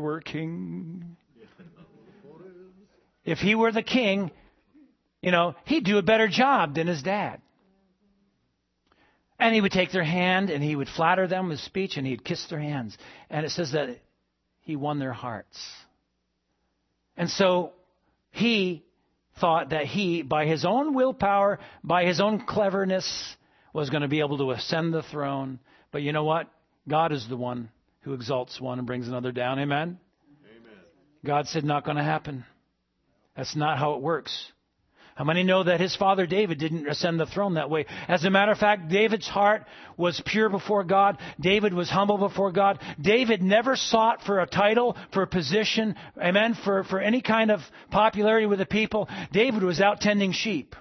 he were the king, he'd do a better job than his dad. And he would take their hand and he would flatter them with speech and he'd kiss their hands. And it says that he won their hearts. And so he thought that he, by his own willpower, by his own cleverness, was going to be able to ascend the throne. But you know what? God is the one who exalts one and brings another down. Amen? Amen. God said, not going to happen. That's not how it works. How many know that his father David didn't ascend the throne that way? As a matter of fact, David's heart was pure before God. David was humble before God. David never sought for a title, for a position, amen, for any kind of popularity with the people. David was out tending sheep.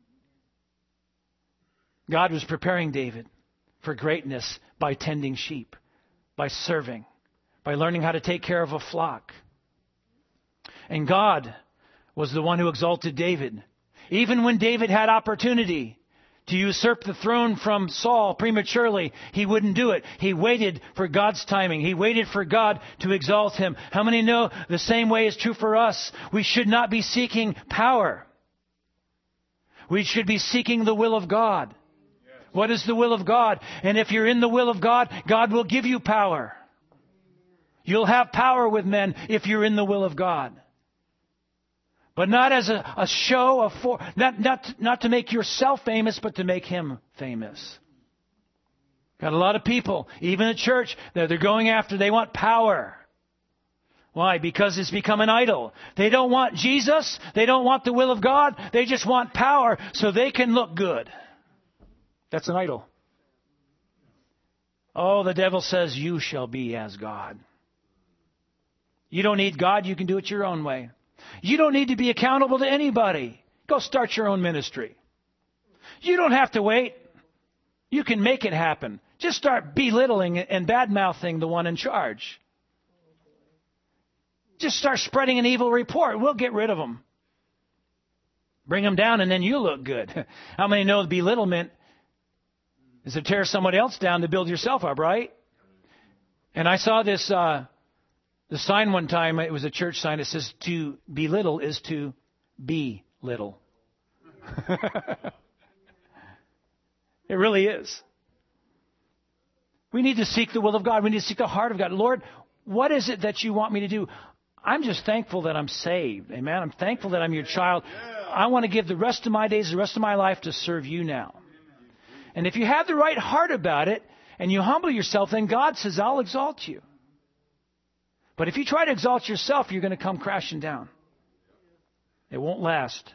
God was preparing David for greatness by tending sheep, by serving, by learning how to take care of a flock. And God was the one who exalted David. Even when David had opportunity to usurp the throne from Saul prematurely, he wouldn't do it. He waited for God's timing. He waited for God to exalt him. How many know the same way is true for us? We should not be seeking power. We should be seeking the will of God. What is the will of God? And if you're in the will of God, God will give you power. You'll have power with men if you're in the will of God. But not as a show, not to make yourself famous, but to make Him famous. Got a lot of people, even at church, that they're going after, they want power. Why? Because it's become an idol. They don't want Jesus. They don't want the will of God. They just want power so they can look good. That's an idol. Oh, the devil says, you shall be as God. You don't need God. You can do it your own way. You don't need to be accountable to anybody. Go start your own ministry. You don't have to wait. You can make it happen. Just start belittling and bad-mouthing the one in charge. Just start spreading an evil report. We'll get rid of them. Bring them down and then you look good. How many know belittlement is to tear somebody else down to build yourself up, right? And I saw this the sign one time. It was a church sign. It says, to belittle is to be little. It really is. We need to seek the will of God. We need to seek the heart of God. Lord, what is it that you want me to do? I'm just thankful that I'm saved. Amen. I'm thankful that I'm your child. I want to give the rest of my days, the rest of my life to serve you now. And if you have the right heart about it and you humble yourself, then God says, I'll exalt you. But if you try to exalt yourself, you're going to come crashing down. It won't last.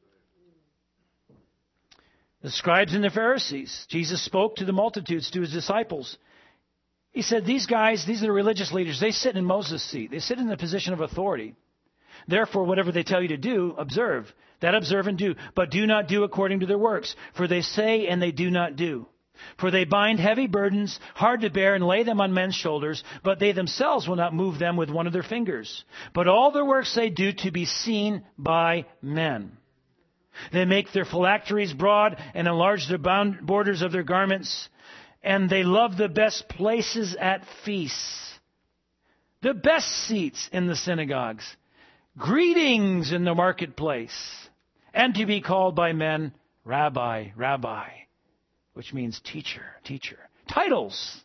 The scribes and the Pharisees. Jesus spoke to the multitudes, to his disciples. He said, these guys, these are the religious leaders. They sit in Moses' seat. They sit in the position of authority. Therefore, whatever they tell you to do, observe. That observe and do. But do not do according to their works. For they say and they do not do. For they bind heavy burdens, hard to bear, and lay them on men's shoulders, but they themselves will not move them with one of their fingers. But all their works they do to be seen by men. They make their phylacteries broad and enlarge the borders of their garments. And they love the best places at feasts, the best seats in the synagogues, greetings in the marketplace, and to be called by men, Rabbi, Rabbi, which means teacher, teacher. Titles.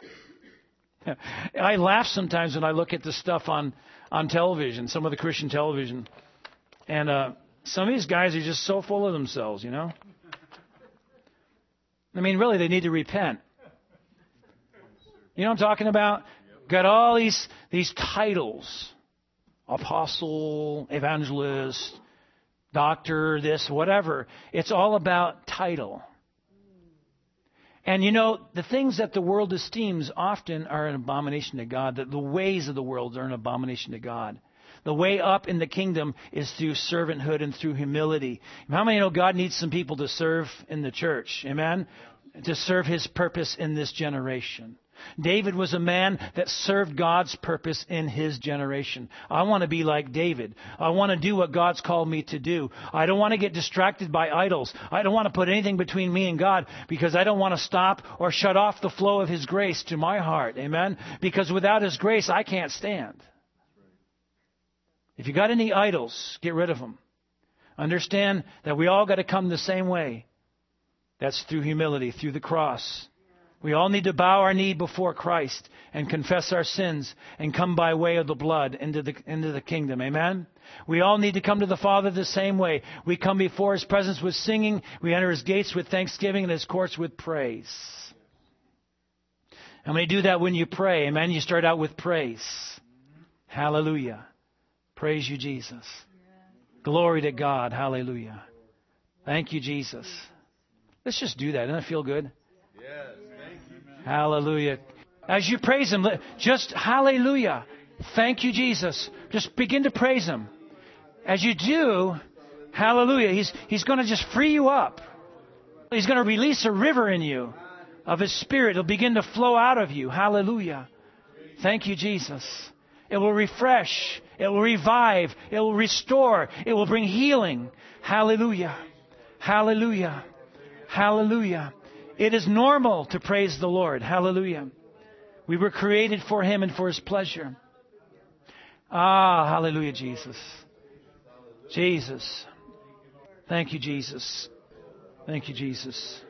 I laugh sometimes when I look at the stuff on television, some of the Christian television. And some of these guys are just so full of themselves, you know. I mean, really, they need to repent. You know what I'm talking about? Got all these titles. Apostle, evangelist, doctor, this, whatever. It's all about title. And you know, the things that the world esteems often are an abomination to God. The ways of the world are an abomination to God. The way up in the kingdom is through servanthood and through humility. How many know God needs some people to serve in the church? Amen? To serve His purpose in this generation. David was a man that served God's purpose in his generation. I want to be like David. I want to do what God's called me to do. I don't want to get distracted by idols. I don't want to put anything between me and God because I don't want to stop or shut off the flow of His grace to my heart. Amen? Because without His grace, I can't stand. If you got any idols, get rid of them. Understand that we all got to come the same way. That's through humility, through the cross. We all need to bow our knee before Christ and confess our sins and come by way of the blood into the kingdom. Amen? We all need to come to the Father the same way. We come before His presence with singing. We enter His gates with thanksgiving and His courts with praise. And when you do that when you pray, amen, you start out with praise. Hallelujah. Praise you, Jesus. Glory to God. Hallelujah. Thank you, Jesus. Let's just do that. Doesn't it feel good? Yes. Thank you. Hallelujah. As you praise Him, just hallelujah. Thank you, Jesus. Just begin to praise Him. As you do, hallelujah, He's going to just free you up. He's going to release a river in you of His Spirit. It'll begin to flow out of you. Hallelujah. Thank you, Jesus. It will refresh. It will revive. It will restore. It will bring healing. Hallelujah. Hallelujah. Hallelujah. It is normal to praise the Lord. Hallelujah. We were created for Him and for His pleasure. Ah, hallelujah, Jesus. Jesus. Thank you, Jesus. Thank you, Jesus.